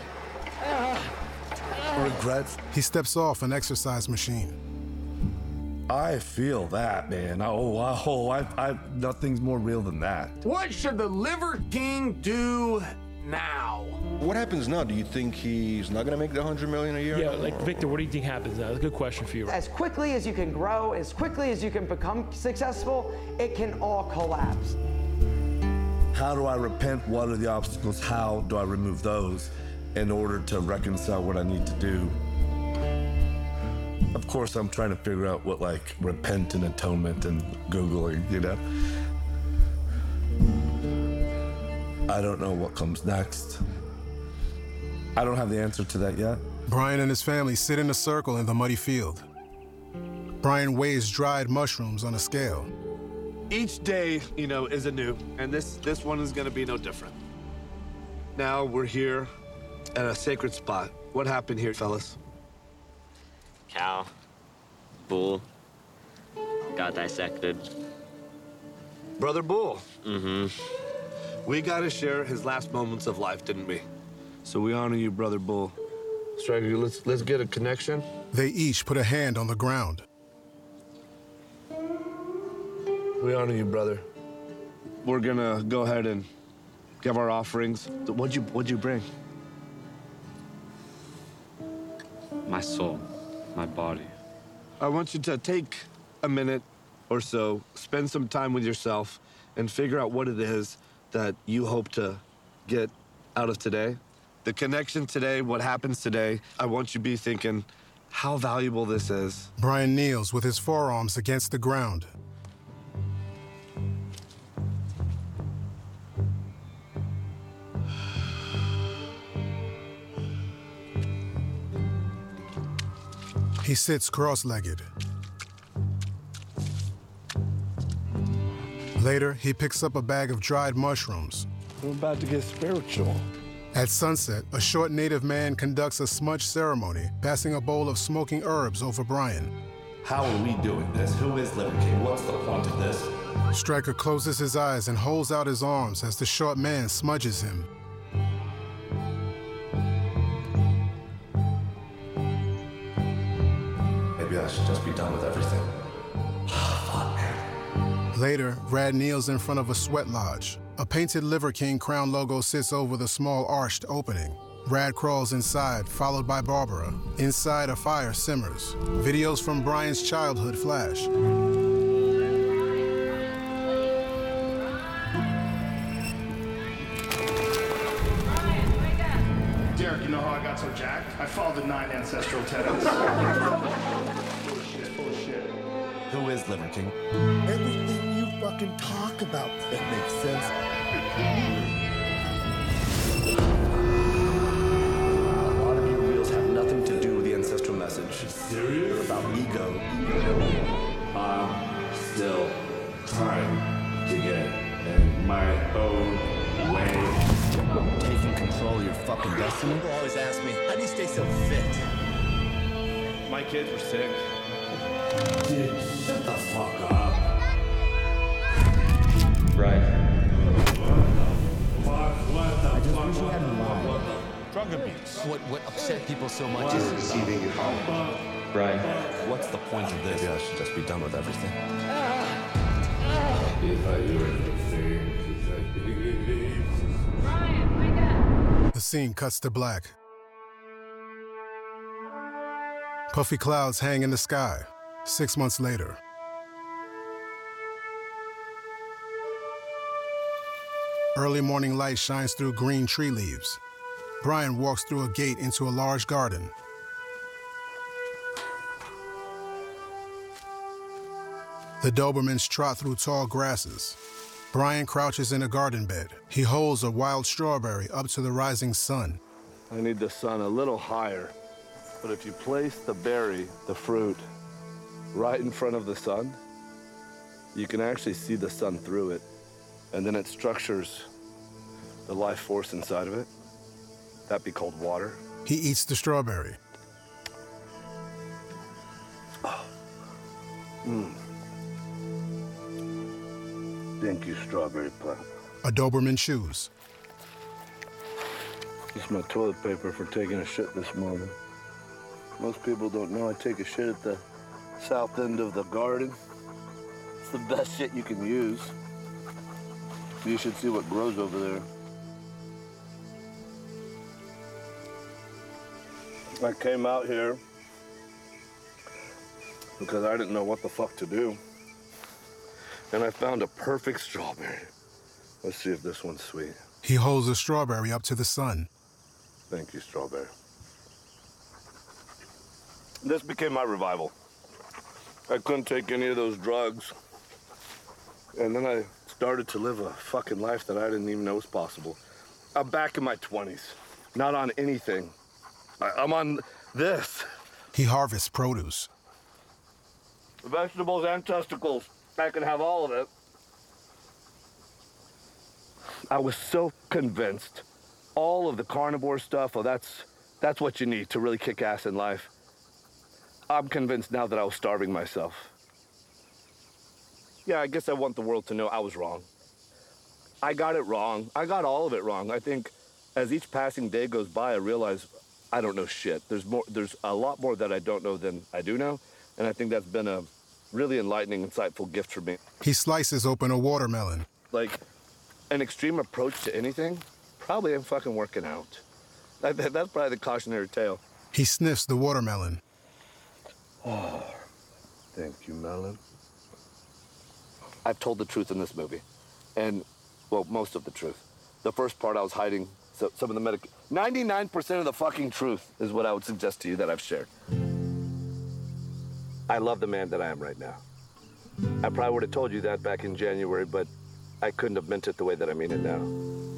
Speaker 18: regret.
Speaker 2: He steps off an exercise machine.
Speaker 18: I feel that, man. Nothing's more real than that.
Speaker 23: What should the Liver King do now?
Speaker 22: What happens now? Do you think he's not going to make the $100 million a year?
Speaker 20: Yeah, Victor, what do you think happens now? That's a good question for you.
Speaker 24: As quickly as you can grow, as quickly as you can become successful, it can all collapse.
Speaker 18: How do I repent? What are the obstacles? How do I remove those in order to reconcile what I need to do? Of course, I'm trying to figure out what repent and atonement and Googling, I don't know what comes next. I don't have the answer to that yet.
Speaker 2: Brian and his family sit in a circle in the muddy field. Brian weighs dried mushrooms on a scale.
Speaker 8: Each day, is anew, and this one is gonna be no different. Now we're here at a sacred spot. What happened here, fellas?
Speaker 3: Cow, bull, got dissected.
Speaker 8: Brother Bull.
Speaker 3: Mm-hmm.
Speaker 8: We got to share his last moments of life, didn't we? So we honor you, Brother Bull. Striker, let's get a connection.
Speaker 2: They each put a hand on the ground.
Speaker 8: We honor you, brother. We're gonna go ahead and give our offerings. What'd you bring?
Speaker 3: My soul, my body.
Speaker 8: I want you to take a minute or so, spend some time with yourself, and figure out what it is that you hope to get out of today. The connection today, what happens today, I want you to be thinking how valuable this is.
Speaker 2: Brian kneels with his forearms against the ground. He sits cross-legged. Later, he picks up a bag of dried mushrooms.
Speaker 18: We're about to get spiritual.
Speaker 2: At sunset, a short native man conducts a smudge ceremony, passing a bowl of smoking herbs over Brian.
Speaker 4: How are we doing this? Who is Liver King? What's the point of this?
Speaker 2: Stryker closes his eyes and holds out his arms as the short man smudges him.
Speaker 4: Maybe I should just be done with everything.
Speaker 2: Later, Rad kneels in front of a sweat lodge. A painted Liver King crown logo sits over the small arched opening. Rad crawls inside, followed by Barbara. Inside, a fire simmers. Videos from Brian's childhood flash.
Speaker 15: Derek, you know how I got so jacked? I followed the 9 ancestral tenets. Full of shit.
Speaker 4: Who is Liver King?
Speaker 17: Everything you fucking talk about, that makes sense.
Speaker 4: A lot of you reels have nothing to do with the ancestral message.
Speaker 18: Serious?
Speaker 4: They're about ego.
Speaker 18: I'm still trying to get in my own way.
Speaker 17: Taking control of your fucking destiny? People always ask me, how do you stay so fit?
Speaker 8: My kids were sick.
Speaker 18: Dude, shut the fuck up.
Speaker 3: Right.
Speaker 18: What the fuck?
Speaker 7: Drug abuse.
Speaker 14: What upset people so much is
Speaker 4: Deceiving your father.
Speaker 3: Right.
Speaker 4: What's the point of this? Maybe I should just be done with everything.
Speaker 18: If I were to think,
Speaker 2: The scene cuts to black. Puffy clouds hang in the sky. 6 months later. Early morning light shines through green tree leaves. Brian walks through a gate into a large garden. The Dobermans trot through tall grasses. Brian crouches in a garden bed. He holds a wild strawberry up to the rising sun.
Speaker 8: I need the sun a little higher. But if you place the berry, the fruit, right in front of the sun, you can actually see the sun through it. And then it structures the life force inside of it. That'd be called water.
Speaker 2: He eats the strawberry.
Speaker 8: Thank you, strawberry plant.
Speaker 2: A Doberman chews.
Speaker 8: It's my toilet paper for taking a shit this morning. Most people don't know I take a shit at the south end of the garden. It's the best shit you can use. You should see what grows over there. I came out here because I didn't know what the fuck to do. And I found a perfect strawberry. Let's see if this one's sweet.
Speaker 2: He holds a strawberry up to the sun.
Speaker 8: Thank you, strawberry. This became my revival. I couldn't take any of those drugs. And then I started to live a fucking life that I didn't even know was possible. I'm back in my 20s, not on anything. I'm on this.
Speaker 2: He harvests produce.
Speaker 8: Vegetables and testicles. I can have all of it. I was so convinced. All of the carnivore stuff, well, that's what you need to really kick ass in life. I'm convinced now that I was starving myself. Yeah, I guess I want the world to know I was wrong. I got it wrong. I got all of it wrong. I think as each passing day goes by, I realize I don't know shit. There's a lot more that I don't know than I do know, and I think that's been a really enlightening, insightful gift for me.
Speaker 2: He slices open a watermelon.
Speaker 8: Like, an extreme approach to anything probably ain't fucking working out. That's probably the cautionary tale.
Speaker 2: He sniffs the watermelon.
Speaker 8: Oh, thank you, Melon. I've told the truth in this movie. And, well, most of the truth. The first part I was hiding some of the 99% of the fucking truth is what I would suggest to you that I've shared. I love the man that I am right now. I probably would have told you that back in January, but I couldn't have meant it the way that I mean it now.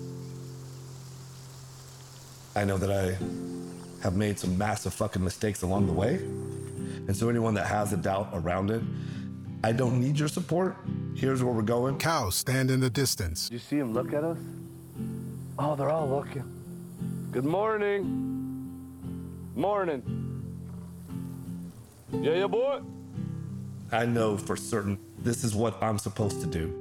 Speaker 18: I know that I have made some massive fucking mistakes along the way. And so anyone that has a doubt around it, I don't need your support. Here's where we're going.
Speaker 2: Cows stand in the distance.
Speaker 8: You see them look at us? Oh, they're all looking. Good morning. Morning. Yeah, boy.
Speaker 18: I know for certain this is what I'm supposed to do.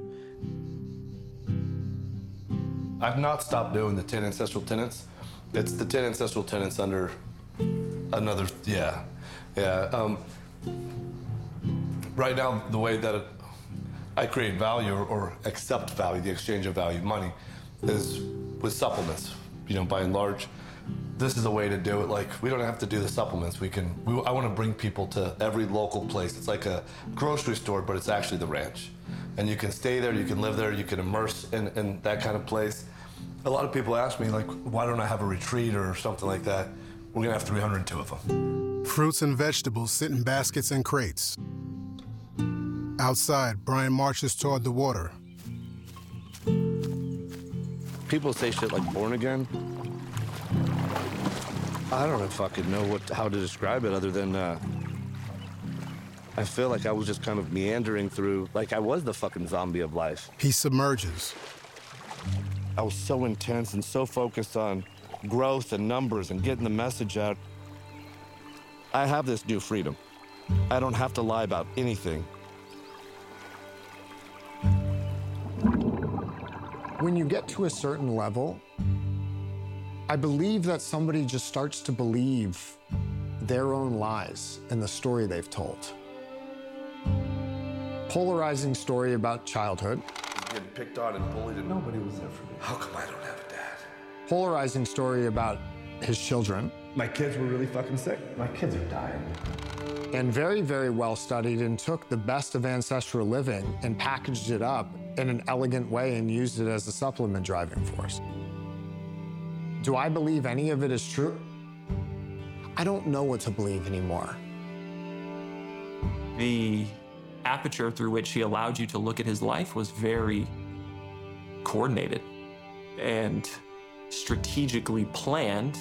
Speaker 18: I've not stopped doing the 10 ancestral tenets. It's the 10 ancestral tenets under another, yeah. Right now, the way that I create value or accept value, the exchange of value, money, is with supplements. You know, by and large, this is a way to do it. Like, we don't have to do the supplements. I want to bring people to every local place. It's like a grocery store, but it's actually the ranch. And you can stay there, you can live there, you can immerse in that kind of place. A lot of people ask me, like, why don't I have a retreat or something like that? We're gonna have 302 of them.
Speaker 2: Fruits and vegetables sit in baskets and crates. Outside, Brian marches toward the water.
Speaker 8: People say shit like born again. I don't fucking know how to describe it other than I feel like I was just kind of meandering through, like I was the fucking zombie of life.
Speaker 2: He submerges.
Speaker 8: I was so intense and so focused on growth and numbers and getting the message out. I have this new freedom. I don't have to lie about anything.
Speaker 10: When you get to a certain level, I believe that somebody just starts to believe their own lies and the story they've told. Polarizing story about childhood.
Speaker 18: Getting picked on and bullied and nobody was there for me. How come I don't have a dad?
Speaker 10: Polarizing story about his children.
Speaker 18: My kids were really fucking sick. My kids are dying.
Speaker 10: And very, very well studied and took the best of ancestral living and packaged it up in an elegant way and used it as a supplement driving force. Do I believe any of it is true? I don't know what to believe anymore.
Speaker 5: The aperture through which he allowed you to look at his life was very coordinated and strategically planned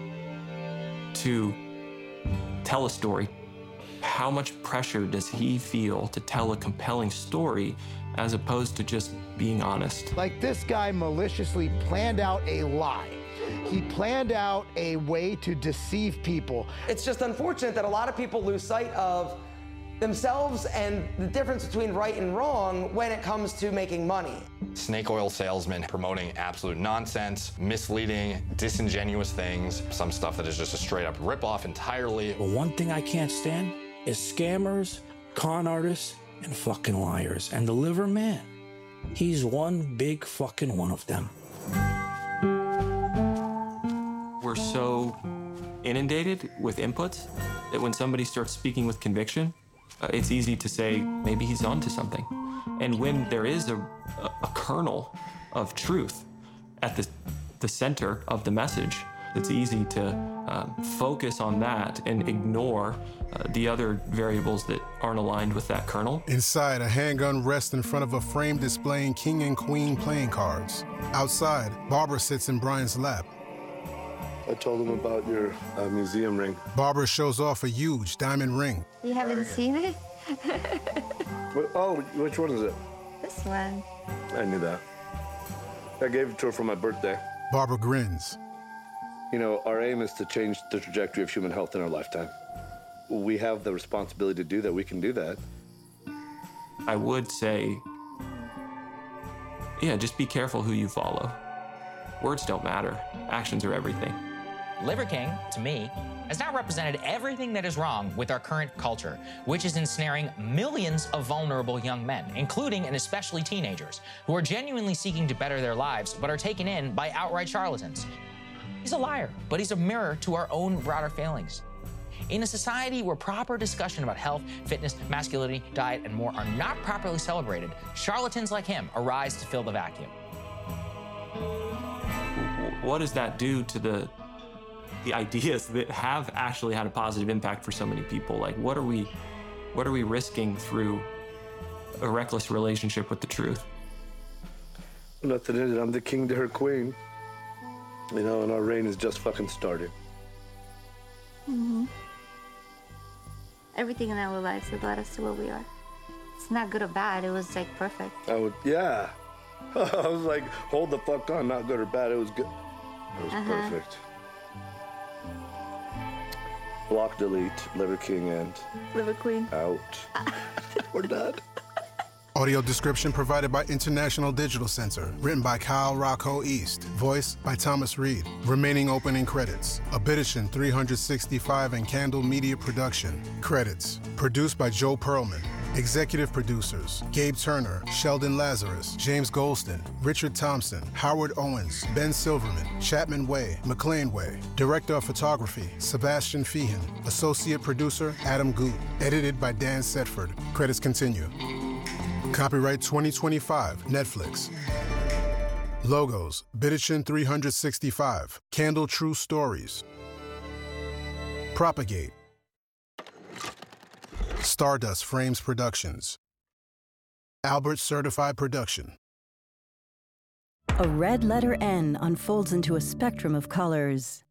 Speaker 5: to tell a story. How much pressure does he feel to tell a compelling story as opposed to just being honest?
Speaker 9: Like, this guy maliciously planned out a lie. He planned out a way to deceive people.
Speaker 24: It's just unfortunate that a lot of people lose sight of themselves and the difference between right and wrong when it comes to making money.
Speaker 29: Snake oil salesmen promoting absolute nonsense, misleading, disingenuous things, some stuff that is just a straight up ripoff entirely.
Speaker 1: But one thing I can't stand is scammers, con artists, and fucking liars. And the liver man, he's one big fucking one of them.
Speaker 5: We're so inundated with inputs that when somebody starts speaking with conviction, it's easy to say, maybe he's onto something. And when there is a kernel of truth at the center of the message, it's easy to focus on that and ignore the other variables that aren't aligned with that kernel.
Speaker 2: Inside, a handgun rests in front of a frame displaying king and queen playing cards. Outside, Barbara sits in Brian's lap.
Speaker 8: I told him about your museum ring.
Speaker 2: Barbara shows off a huge diamond ring.
Speaker 11: You haven't seen it?
Speaker 8: Oh, which one is it?
Speaker 11: This one.
Speaker 8: I knew that. I gave it to her for my birthday.
Speaker 2: Barbara grins.
Speaker 8: You know, our aim is to change the trajectory of human health in our lifetime. We have the responsibility to do that. We can do that.
Speaker 5: I would say, yeah, just be careful who you follow. Words don't matter. Actions are everything.
Speaker 11: Liver King, to me, has now represented everything that is wrong with our current culture, which is ensnaring millions of vulnerable young men, including and especially teenagers, who are genuinely seeking to better their lives, but are taken in by outright charlatans. He's a liar, but he's a mirror to our own broader failings. In a society where proper discussion about health, fitness, masculinity, diet, and more are not properly celebrated, charlatans like him arise to fill the vacuum.
Speaker 5: What does that do to the ideas that have actually had a positive impact for so many people? Like, what are we risking through a reckless relationship with the truth?
Speaker 8: Nothing in it. I'm the king to her queen. You know, and our reign is just fucking started.
Speaker 12: Mm-hmm. Everything in our lives has led us to where we are. It's not good or bad. It was like perfect.
Speaker 8: Yeah. I was like, hold the fuck on, not good or bad. It was good. It was perfect. Block, delete, Liver King, and
Speaker 12: Liver Queen.
Speaker 8: Out. We're done.
Speaker 2: Audio description provided by International Digital Center. Written by Kyle Rocco East. Voiced by Thomas Reed. Remaining opening credits. A Bidition 365 and Candle Media Production. Credits. Produced by Joe Perlman. Executive producers. Gabe Turner, Sheldon Lazarus, James Golston, Richard Thompson, Howard Owens, Ben Silverman, Chapman Way, McLean Way. Director of Photography, Sebastian Feehan. Associate producer, Adam Goot. Edited by Dan Setford. Credits continue. Copyright 2025, Netflix. Logos, Bidition 365, Candle True Stories. Propagate. Stardust Frames Productions. Albert Certified Production.
Speaker 13: A red letter N unfolds into a spectrum of colors.